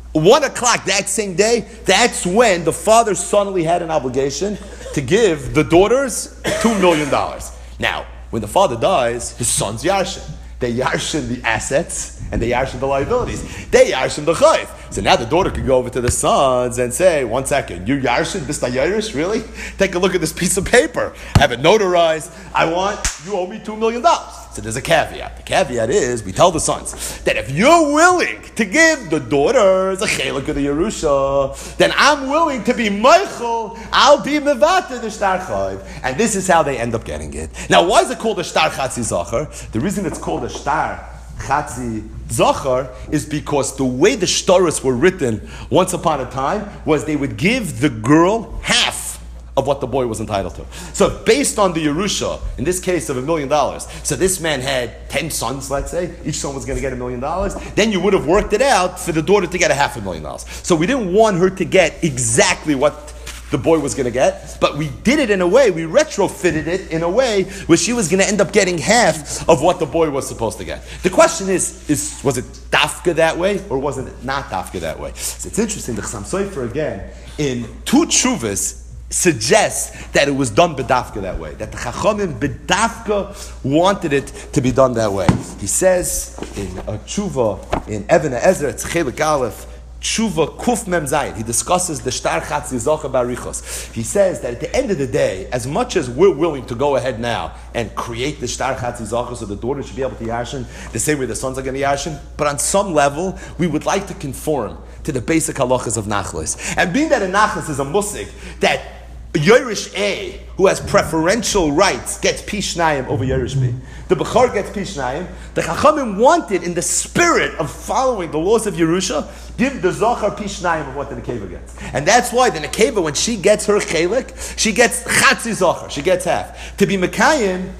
1 o'clock that same day, that's when the father suddenly had an obligation to give the daughters $2 million. Now, when the father dies, his son's yarshin. They yarshin the assets and they yarshin the liabilities. They yarshin the chayv. So now the daughter could go over to the sons and say, 1 second, you yarshin, this yarish, really? Take a look at this piece of paper. Have it notarized. You owe me $2 million. So there's a caveat. The caveat is, we tell the sons, that if you're willing to give the daughters a chelik of the Yerusha, then I'm willing to be meichel, I'll be mevata the shtar chayv. And this is how they end up getting it. Now, why is it called a shtar chatzi zachar? The reason it's called a shtar chatzi zachar is because the way the shtaros were written once upon a time was they would give the girl half of what the boy was entitled to. So based on the Yerusha, in this case of $1 million, so this man had 10 sons, let's say, each son was going to get $1 million, then you would have worked it out for the daughter to get $500,000. So we didn't want her to get exactly what the boy was going to get, but we did it in a way, we retrofitted it in a way where she was going to end up getting half of what the boy was supposed to get. The question is was it dafka that way, or wasn't it not dafka that way? So it's interesting, the Chassam Sofer again, in 2 tshuvas, suggests that it was done bedafka that way. That the Chachamim bedafka wanted it to be done that way. He says in a tshuva, in Even Ezra, it's Chelik Aleph, tshuva kuf mem zayin. He discusses the shtar chatzi zachar barichos. He says that at the end of the day, as much as we're willing to go ahead now and create the shtar chatzi zachar so the daughter should be able to yashin the same way the sons are going to yashin, but on some level, we would like to conform to the basic halachas of nachlis. And being that a nachlis is a musig, that Yerush A, who has preferential rights, gets Pishnayim over Yerush B. The Bechor gets Pishnayim. The Chachamim wanted, in the spirit of following the laws of Yerusha, give the Zohar Pishnayim of what the Nekeva gets. And that's why the Nekeva, when she gets her Chelik, she gets Chatzi Zohar, she gets half. To be Mekayim,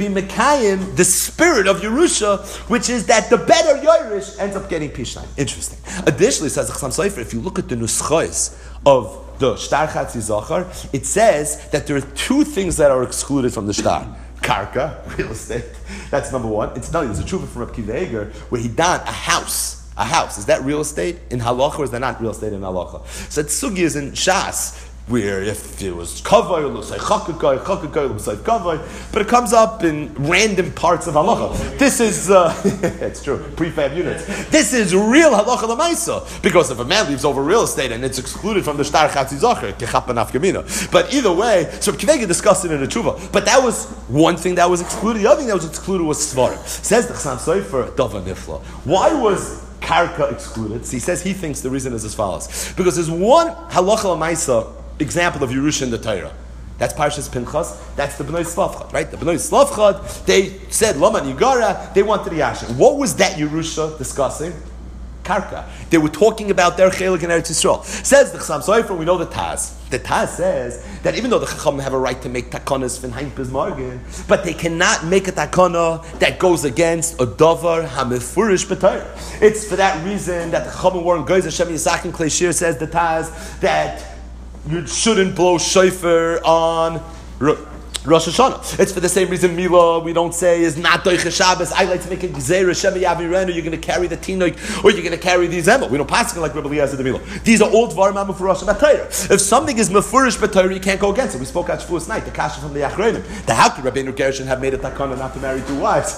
the spirit of Yerusha, which is that the better Yerush ends up getting Pishnayim. Interesting. Additionally, says the Chassam Sofer, if you look at the Nuschos of the shtar chatzi zachar, it says that there are 2 things that are excluded from the shtar. Karka, real estate. That's number 1. It's not, there's a tshuva from Reb Kiva Eger where he done a house. A house. Is that real estate in halacha, or is that not real estate in halacha? So it's sugyas in Shas, where if it was kavay, it looks like chakakai, it looks like kavay, but it comes up in random parts of halacha. This is, it's true, prefab units. This is real halacha l'maisa, because if a man leaves over real estate and it's excluded from the shtar chatzi zachar, kechapa nafkamina. But either way, so Kivega discussed it in a tshuva, but that was one thing that was excluded. The other thing that was excluded was svarim. Says the Chassam Sofer, Dava Nifla. Why was karka excluded? So he says he thinks the reason is as follows. Because there's one halacha l'maisa example of Yerusha in the Torah. That's Parshas Pinchas. That's the Bnei Slavchad, right? The Bnei Slavchad, they said Lama Nigara, they wanted the Yashin. What was that Yerusha discussing? Karka. They were talking about their Chelik in Eretz Yisrael. Says the Chassam Sofer, we know the Taz. The Taz says that even though the Chacham have a right to make takonas fin haim pizmargin, but they cannot make a takana that goes against a davar hamifurish b'Torah. It's for that reason that the Chacham were in Goyz Hashem Yisach and Klei says the Taz that you shouldn't blow shofar on Rosh Hashanah. It's for the same reason Mila, we don't say, is not Doicha Shabbos. I like to make a Gzeira, Shema Yavirenu, you're going to carry the Tinoik, or you're going to carry the Zemel. We don't pass it like Rabbi Eliezer the Mila. These are all Dvar Mamu for Rosh Hashanah. If something is Mefurish B'Torah, you can't go against it. We spoke at Shavuos night, the Kasha from the Achronim. The how could Rabbeinu Gershon have made a takana not to marry two wives?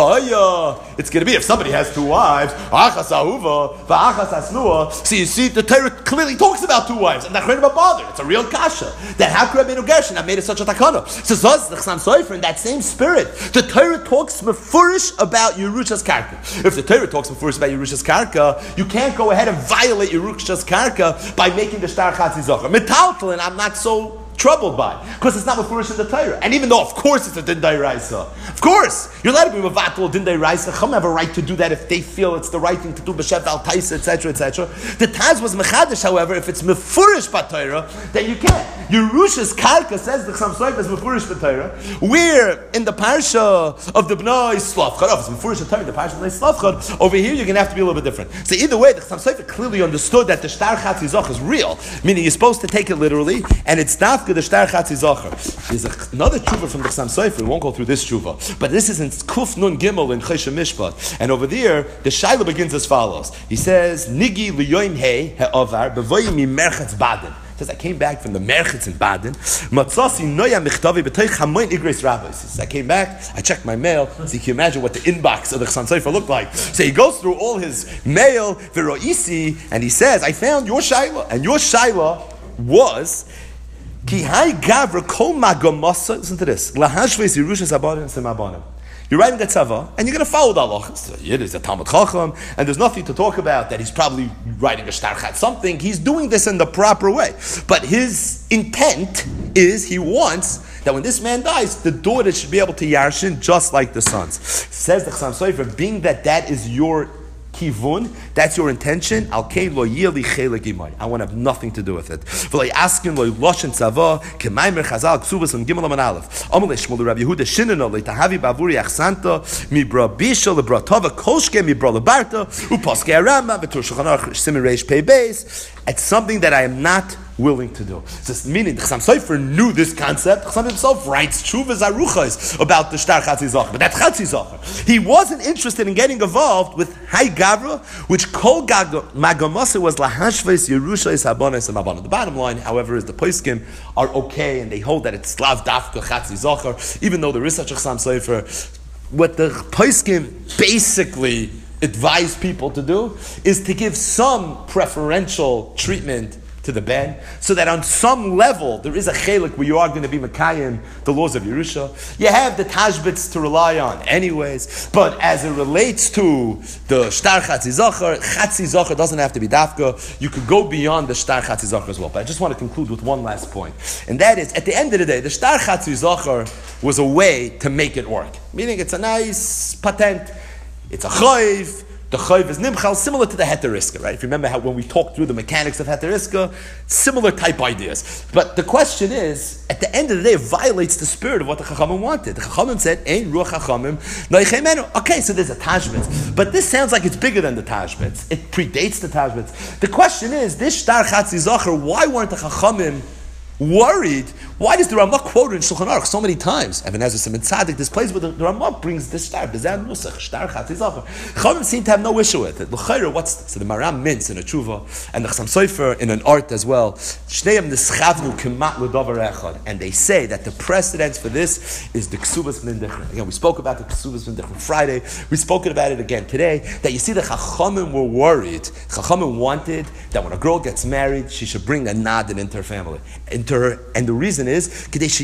It's going to be, if somebody has two wives, Achas Ahuva, V'achas Asnua. So you see, the Torah clearly talks about two wives, and the Achronim are bothered. It's a real Kasha. That how could Rabbeinu Gershon have made it such a takana? So Zaz, the Chassam Sofer, in that same spirit, the Torah talks mefurish about Yerusha's Karka. If the Torah talks mefurish about Yerusha's Karka, you can't go ahead and violate Yerusha's Karka by making the Shtar Chatzi Zocher. Metaltalin, I'm not so troubled by, because it's not mefurish in the Torah. And even though, of course, it's a din da'iraisa. Of course, you're allowed to be mevatel din da'iraisa. Chum have a right to do that if they feel it's the right thing to do, b'shev al taisa, etc., etc. The Taz was mechadish, however, if it's mefurish b'Torah, then you can't. Yerusha's Karka says the Chassam Sofer is mefurish b'Torah. We're in the parsha of the Bnei Slavchad. If it's mefurish b'Torah, the parsha of the Bnei Slavchad. Over here, you're going to have to be a little bit different. So either way, the Chassam Sofer clearly understood that the Shtar Chatzi Zocher is real, meaning you're supposed to take it literally, and it's not the Shtar Chatzi Zocher. There's another tshuva from the Chassam Sofer. We won't go through this tshuva, but this is in Kuf Nun Gimel in Choshen Mishpat. And over there, the Shaila begins as follows. He says, Nigi liyoim hei he'avar bevoyim mi merchatz baden. Says, I came back from the Merchitz in Baden. Matzasi noya michtavi b'toich hamoin igres rabbis. He says, I came back, I checked my mail. So you can imagine what the inbox of the Chassam Sofer looked like. So he goes through all his mail, v'roisi, and he says, I found your Shaila. And your Shaila was, Ki hai gavra kol magamasa, listen to this, lahashves Yerushas abanim and semabanim. You're writing a tzava, and you're going to follow the halachas. Yid is a Talmud Chacham, and there's nothing to talk about that he's probably writing a shtar chat something. He's doing this in the proper way. But his intent is he wants that when this man dies, the daughter should be able to yarshin just like the sons. Says the Chassam Sofer, being that is your kivun, that's your intention. I want to have nothing to do with it. It's something that I am not willing to do. So meaning the Chassam Sofer knew this concept. Chassam himself writes Tshuvas Aruchas about the Shtar Chatzi Zocher, but that's Chatzi Zocher. He wasn't interested in getting involved with Hai Gavra, which Kol Magamasa was Lahashves Yerushas Habonis and Mabana. The bottom line, however, is the Poskim are okay, and they hold that it's Slav Dafka Chatzi Zocher, even though there is such a Chassam Sofer. What the Poskim basically advise people to do is to give some preferential treatment to the ben, so that on some level there is a chelik where you are going to be Mekayim, the laws of Yerusha. You have the Tashbitz to rely on anyways, but as it relates to the Shtar Chatzi Zocher doesn't have to be Dafka. You could go beyond the Shtar Chatzi Zocher as well. But I just want to conclude with one last point, and that is, at the end of the day, the Shtar Chatzi Zocher was a way to make it work. Meaning it's a nice patent, it's a chayv. The chayv is nimchal, similar to the heteriska, right? If you remember how when we talked through the mechanics of heteriska, similar type ideas. But the question is, at the end of the day, it violates the spirit of what the Chachamim wanted. The Chachamim said, "Ein ruach Chachamim noichemenu." Okay, so there's a tashbitz, but this sounds like it's bigger than the tashbitz. It predates the tashbitz. The question is, this Shtar Chatzi Zocher, why weren't the Chachamim worried? Why does the Ramah quote in Shulchan Aruch so many times? Even as a Simon Tzaddik, this place where the Ramah brings this shtar, B'zeh Nusach, Shtar Chatzi Zocher. Chachamim seem to have no issue with it. L'chayra, what's so the Maram mints in a tshuva, and the Chassam Sofer in an art as well. Shneim nischavnu kemat l'davar echad, and they say that the precedence for this is the Ksubas Mindichrin. Again, we spoke about the Ksubas Mindichrin Friday. We spoke about it again today. That you see, the Chachamim were worried. Chachamim wanted that when a girl gets married, she should bring a nadin into her family, into her, and the reason is because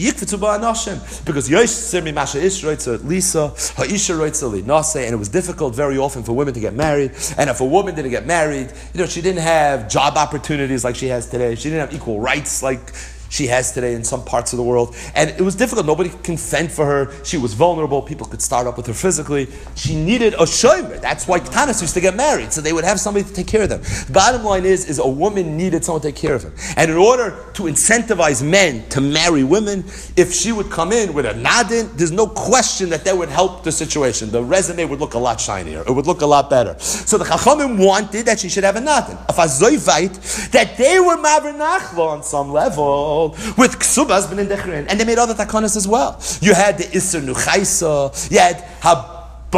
Yosh Sirmi Masha Ish writes Lisa, Ha'isha writes Nase, and it was difficult very often for women to get married. And if a woman didn't get married, she didn't have job opportunities like she has today. She didn't have equal rights like she has today in some parts of the world. And it was difficult. Nobody can fend for her. She was vulnerable. People could start up with her physically. She needed a shomer. That's why Ktanis used to get married, so they would have somebody to take care of them. The bottom line is a woman needed someone to take care of her. And in order to incentivize men to marry women, if she would come in with a nadin, there's no question that would help the situation. The resume would look a lot shinier. It would look a lot better. So the Chachamim wanted that she should have a nadin. That they were maver nachla on some level. household with ksubas b'nin dechrin, and they made other takanas as well. You had the Isser Nuchaisa, you had the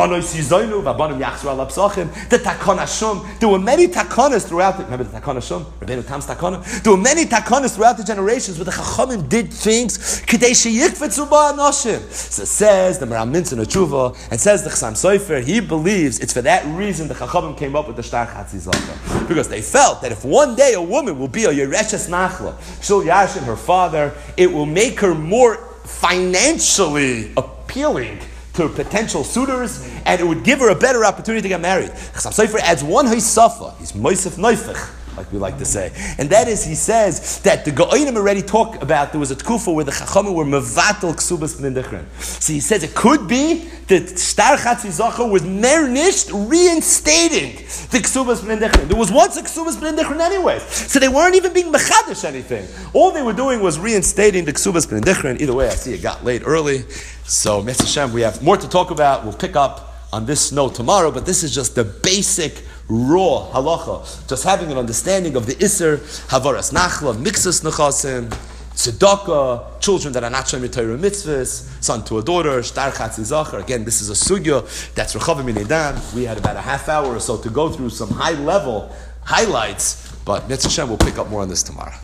Takana Shum. There were many Takanas throughout the, remember the Takana Shum? Rabbeinu Tam's Takana? There were many Takanas throughout the generations where the Chachamim did things K'dei sheyikvetzu ba'anoshim. So says the Maram Mintzin Tshuva, and says the Chassam Sofer, he believes it's for that reason the Chachamim came up with the Shtar Chatzi Zacha. Because they felt that if one day a woman will be a Yereshes Nachla, she'll yashin her father, it will make her more financially appealing to potential suitors, and it would give her a better opportunity to get married. Chassam Sofer adds one Haysafa, he's Moisef Neufech, like we like to say. And that is, he says, that the Go'onim already talk about, there was a tkufa where the Chachamim were mevatel ksubas b'nin dechrin. So he says it could be that Shtar Chatzi Zacha was mernished, reinstating the ksubas b'nin dechrin. There was once a ksubas b'nin dechrin anyways. So they weren't even being mechadish anything. All they were doing was reinstating the ksubas b'nin dechrin. Either way, I see it got late early. So, Mitzvah Hashem, we have more to talk about. We'll pick up on this note tomorrow, but this is just the basic, raw halacha. Just having an understanding of the Isser, Havaras Nachla, Mixus Nechasim, Tzedakah, children that are not Shemei Torah mitzvahs, son to a daughter, Shtar Chatzi Zacha. Again, this is a sugya that's Rechavim in Edam. We had about a half hour or so to go through some high-level highlights, but Mitzvah Hashem, we'll pick up more on this tomorrow.